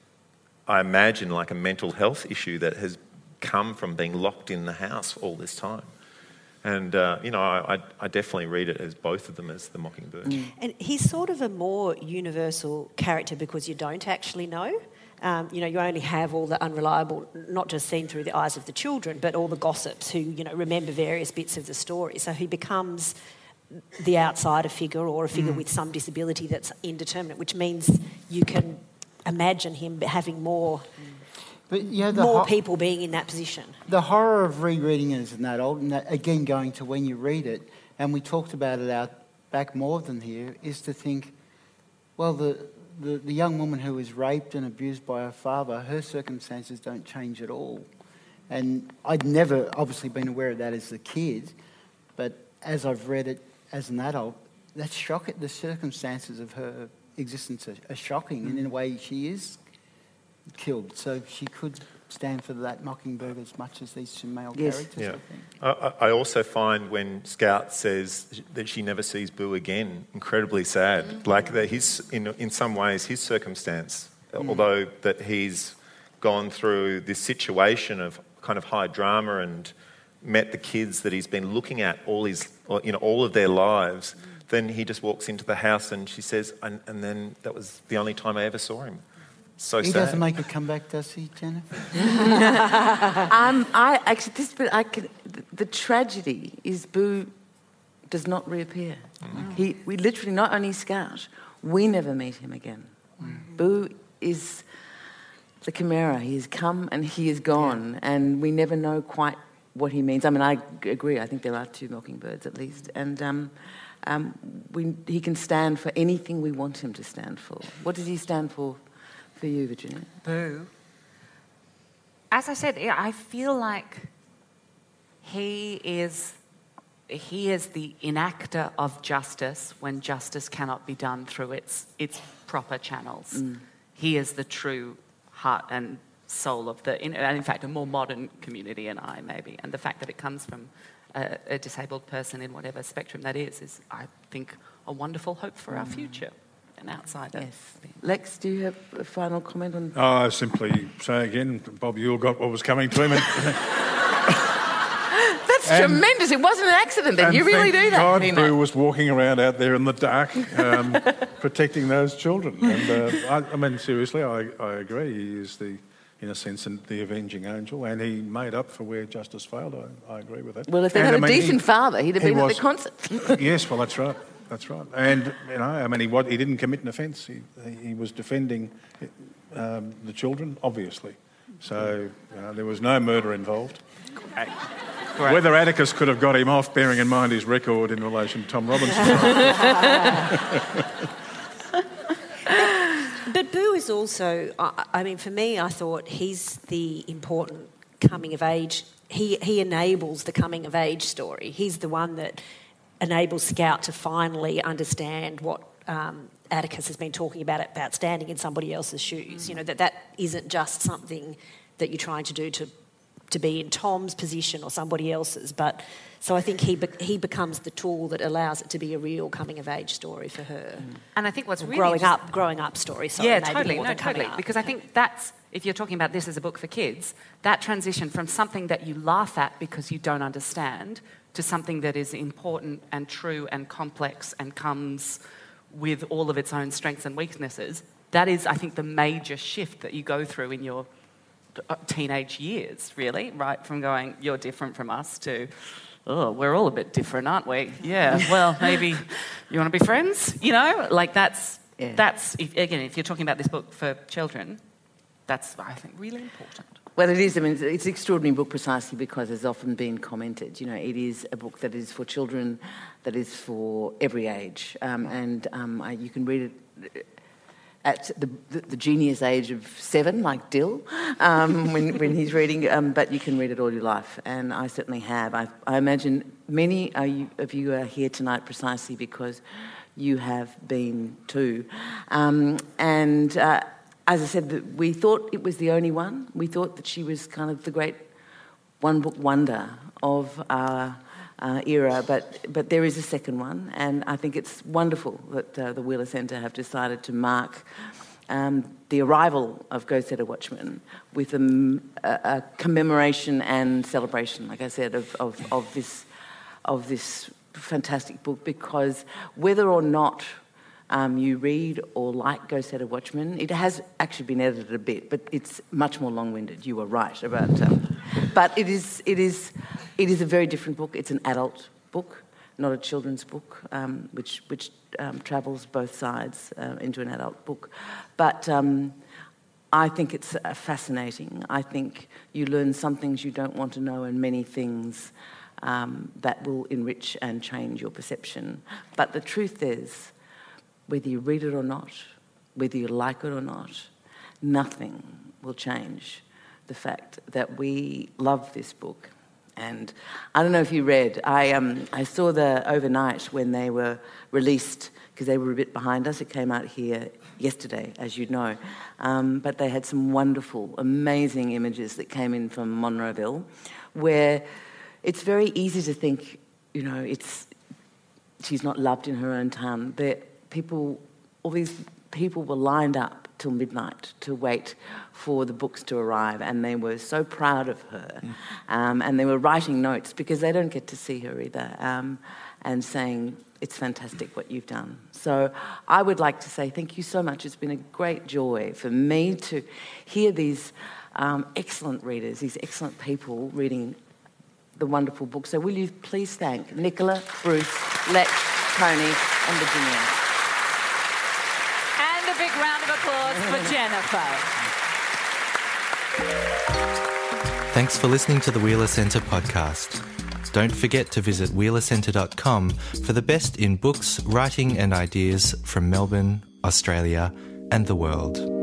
[SPEAKER 4] I imagine, like a mental health issue that has come from being locked in the house all this time. And, uh, you know, I, I, I definitely read it as both of them as the Mockingbird.
[SPEAKER 6] and he's sort of a more universal character because you don't actually know. Um, you know, you only have all the unreliable, not just seen through the eyes of the children, but all the gossips who, you know, remember various bits of the story. So he becomes the outsider figure or a figure with some disability that's indeterminate, which means you can imagine him having more,
[SPEAKER 3] But yeah, the
[SPEAKER 6] more
[SPEAKER 3] ho-
[SPEAKER 6] people being in that position.
[SPEAKER 3] The horror of rereading it as an adult, and that, again going to when you read it, and we talked about it out back more than here, is to think, well, the, the, the young woman who was raped and abused by her father, her circumstances don't change at all. And I'd never obviously been aware of that as a kid, but as I've read it as an adult, that's shocking. The circumstances of her existence are, are shocking, and in a way she is killed. So she could stand for that Mockingbird as much as these two male
[SPEAKER 2] Yes.
[SPEAKER 3] characters,
[SPEAKER 4] Yeah.
[SPEAKER 3] I think.
[SPEAKER 4] I, I also find when Scout says that she never sees Boo again, incredibly sad. Like that his, in, in some ways, his circumstance, although that he's gone through this situation of kind of high drama and met the kids that he's been looking at all his, you know, all of their lives, then he just walks into the house and she says, and, and then that was the only time I ever saw him. So
[SPEAKER 3] He
[SPEAKER 4] sad.
[SPEAKER 3] doesn't make a comeback, does he, Jennifer?
[SPEAKER 2] um, I actually this bit I could. The, the tragedy is Boo does not reappear. He we literally not only Scout, we never meet him again. Boo is the chimera. He has come and he is gone, and we never know quite what he means. I mean, I g- agree. I think there are two Mockingbirds at least, and um, um, we, he can stand for anything we want him to stand for. What does he stand for for you, Virginia?
[SPEAKER 5] Boo. As I said, yeah, I feel like he is he is the enactor of justice when justice cannot be done through its its proper channels. He is the true heart and soul of the, in, and in fact, a more modern community and I maybe. And the fact that it comes from a, a disabled person in whatever spectrum that is, is I think a wonderful hope for our future. An outsider.
[SPEAKER 2] Yes. Lex, do you have a final comment on?
[SPEAKER 7] Oh, I simply say again, Bob Ewell got what was coming to him. And,
[SPEAKER 2] That's
[SPEAKER 7] And-
[SPEAKER 2] tremendous. It wasn't an accident. Then
[SPEAKER 7] and
[SPEAKER 2] you really
[SPEAKER 7] thank
[SPEAKER 2] do that.
[SPEAKER 7] God
[SPEAKER 2] Nina.
[SPEAKER 7] Boo was walking around out there in the dark, um, protecting those children. And uh, I, I mean, seriously, I, I agree. He is the, in a sense, the avenging angel, and he made up for where justice failed. I, I agree with that.
[SPEAKER 2] Well, if they
[SPEAKER 7] And,
[SPEAKER 2] had
[SPEAKER 7] I
[SPEAKER 2] a
[SPEAKER 7] mean, he-
[SPEAKER 2] decent father, he'd have
[SPEAKER 7] he
[SPEAKER 2] been
[SPEAKER 7] was-
[SPEAKER 2] at the concert.
[SPEAKER 7] Yes, well, that's right. That's right. And, you know, I mean, he, what, he didn't commit an offence. He, he was defending um, the children, obviously. So uh, there was no murder involved.
[SPEAKER 5] Great. Great.
[SPEAKER 7] Whether Atticus could have got him off, bearing in mind his record in relation to Tom Robinson.
[SPEAKER 6] But Boo is also, I, I mean, for me, I thought he's the important coming of age. He he enables the coming of age story. He's the one that enables Scout to finally understand what um, Atticus has been talking about, about standing in somebody else's shoes. Mm. You know, that that isn't just something that you're trying to do to to be in Tom's position or somebody else's. But so I think he be, he becomes the tool that allows it to be a real coming of age story for her. Mm.
[SPEAKER 5] And I think what's
[SPEAKER 6] or
[SPEAKER 5] really
[SPEAKER 6] growing up, growing up story. Sorry,
[SPEAKER 5] yeah,
[SPEAKER 6] maybe
[SPEAKER 5] totally,
[SPEAKER 6] more
[SPEAKER 5] no,
[SPEAKER 6] than coming
[SPEAKER 5] totally.
[SPEAKER 6] up.
[SPEAKER 5] Because I think that's, if you're talking about this as a book for kids, that transition from something that you laugh at because you don't understand to something that is important and true and complex and comes with all of its own strengths and weaknesses, that is, I think, the major shift that you go through in your teenage years, really, right? From going, you're different from us, to, oh, we're all a bit different, aren't we? Yeah, well, maybe you want to be friends? You know, like that's, yeah. that's if, again, if you're talking about this book for children, that's, I think, really important.
[SPEAKER 2] Well, it is. I mean, it's an extraordinary book precisely because it's often been commented. You know, it is a book that is for children, that is for every age. Um, and um, I, you can read it at the, the, the genius age of seven, like Dill, um, when, when he's reading, um, but you can read it all your life, and I certainly have. I, I imagine many are you, of you are here tonight precisely because you have been too. Um, and uh, as I said, we thought it was the only one. We thought that she was kind of the great one-book wonder of our Uh, era, but but there is a second one, and I think it's wonderful that uh, the Wheeler Centre have decided to mark um, the arrival of Go Set a Watchman with a, a, a commemoration and celebration, like I said, of, of, of this of this fantastic book, because whether or not Um, you read or like Go Set a Watchman, it has actually been edited a bit, but it's much more long-winded. You were right about, um, but it is it is it is a very different book. It's an adult book, not a children's book, um, which which um, travels both sides uh, into an adult book. But um, I think it's uh, fascinating. I think you learn some things you don't want to know, and many things um, that will enrich and change your perception. But the truth is, whether you read it or not, whether you like it or not, nothing will change the fact that we love this book. And I don't know if you read, I um, I saw the overnight when they were released, because they were a bit behind us. It came out here yesterday, as you know. Um, but they had some wonderful, amazing images that came in from Monroeville, where it's very easy to think, you know, it's she's not loved in her own town. But people, all these people were lined up till midnight to wait for the books to arrive, and they were so proud of her. Mm. Um, and they were writing notes, because they don't get to see her either, um, and saying, it's fantastic what you've done. So I would like to say thank you so much. It's been a great joy for me to hear these um, excellent readers, these excellent people reading the wonderful book. So will you please thank Nicola, Bruce, Lex, Tony and Virginia.
[SPEAKER 5] A big round of applause for Jennifer.
[SPEAKER 1] Thanks for listening to the Wheeler Centre podcast. Don't forget to visit wheeler centre dot com for the best in books, writing and ideas from Melbourne, Australia and the world.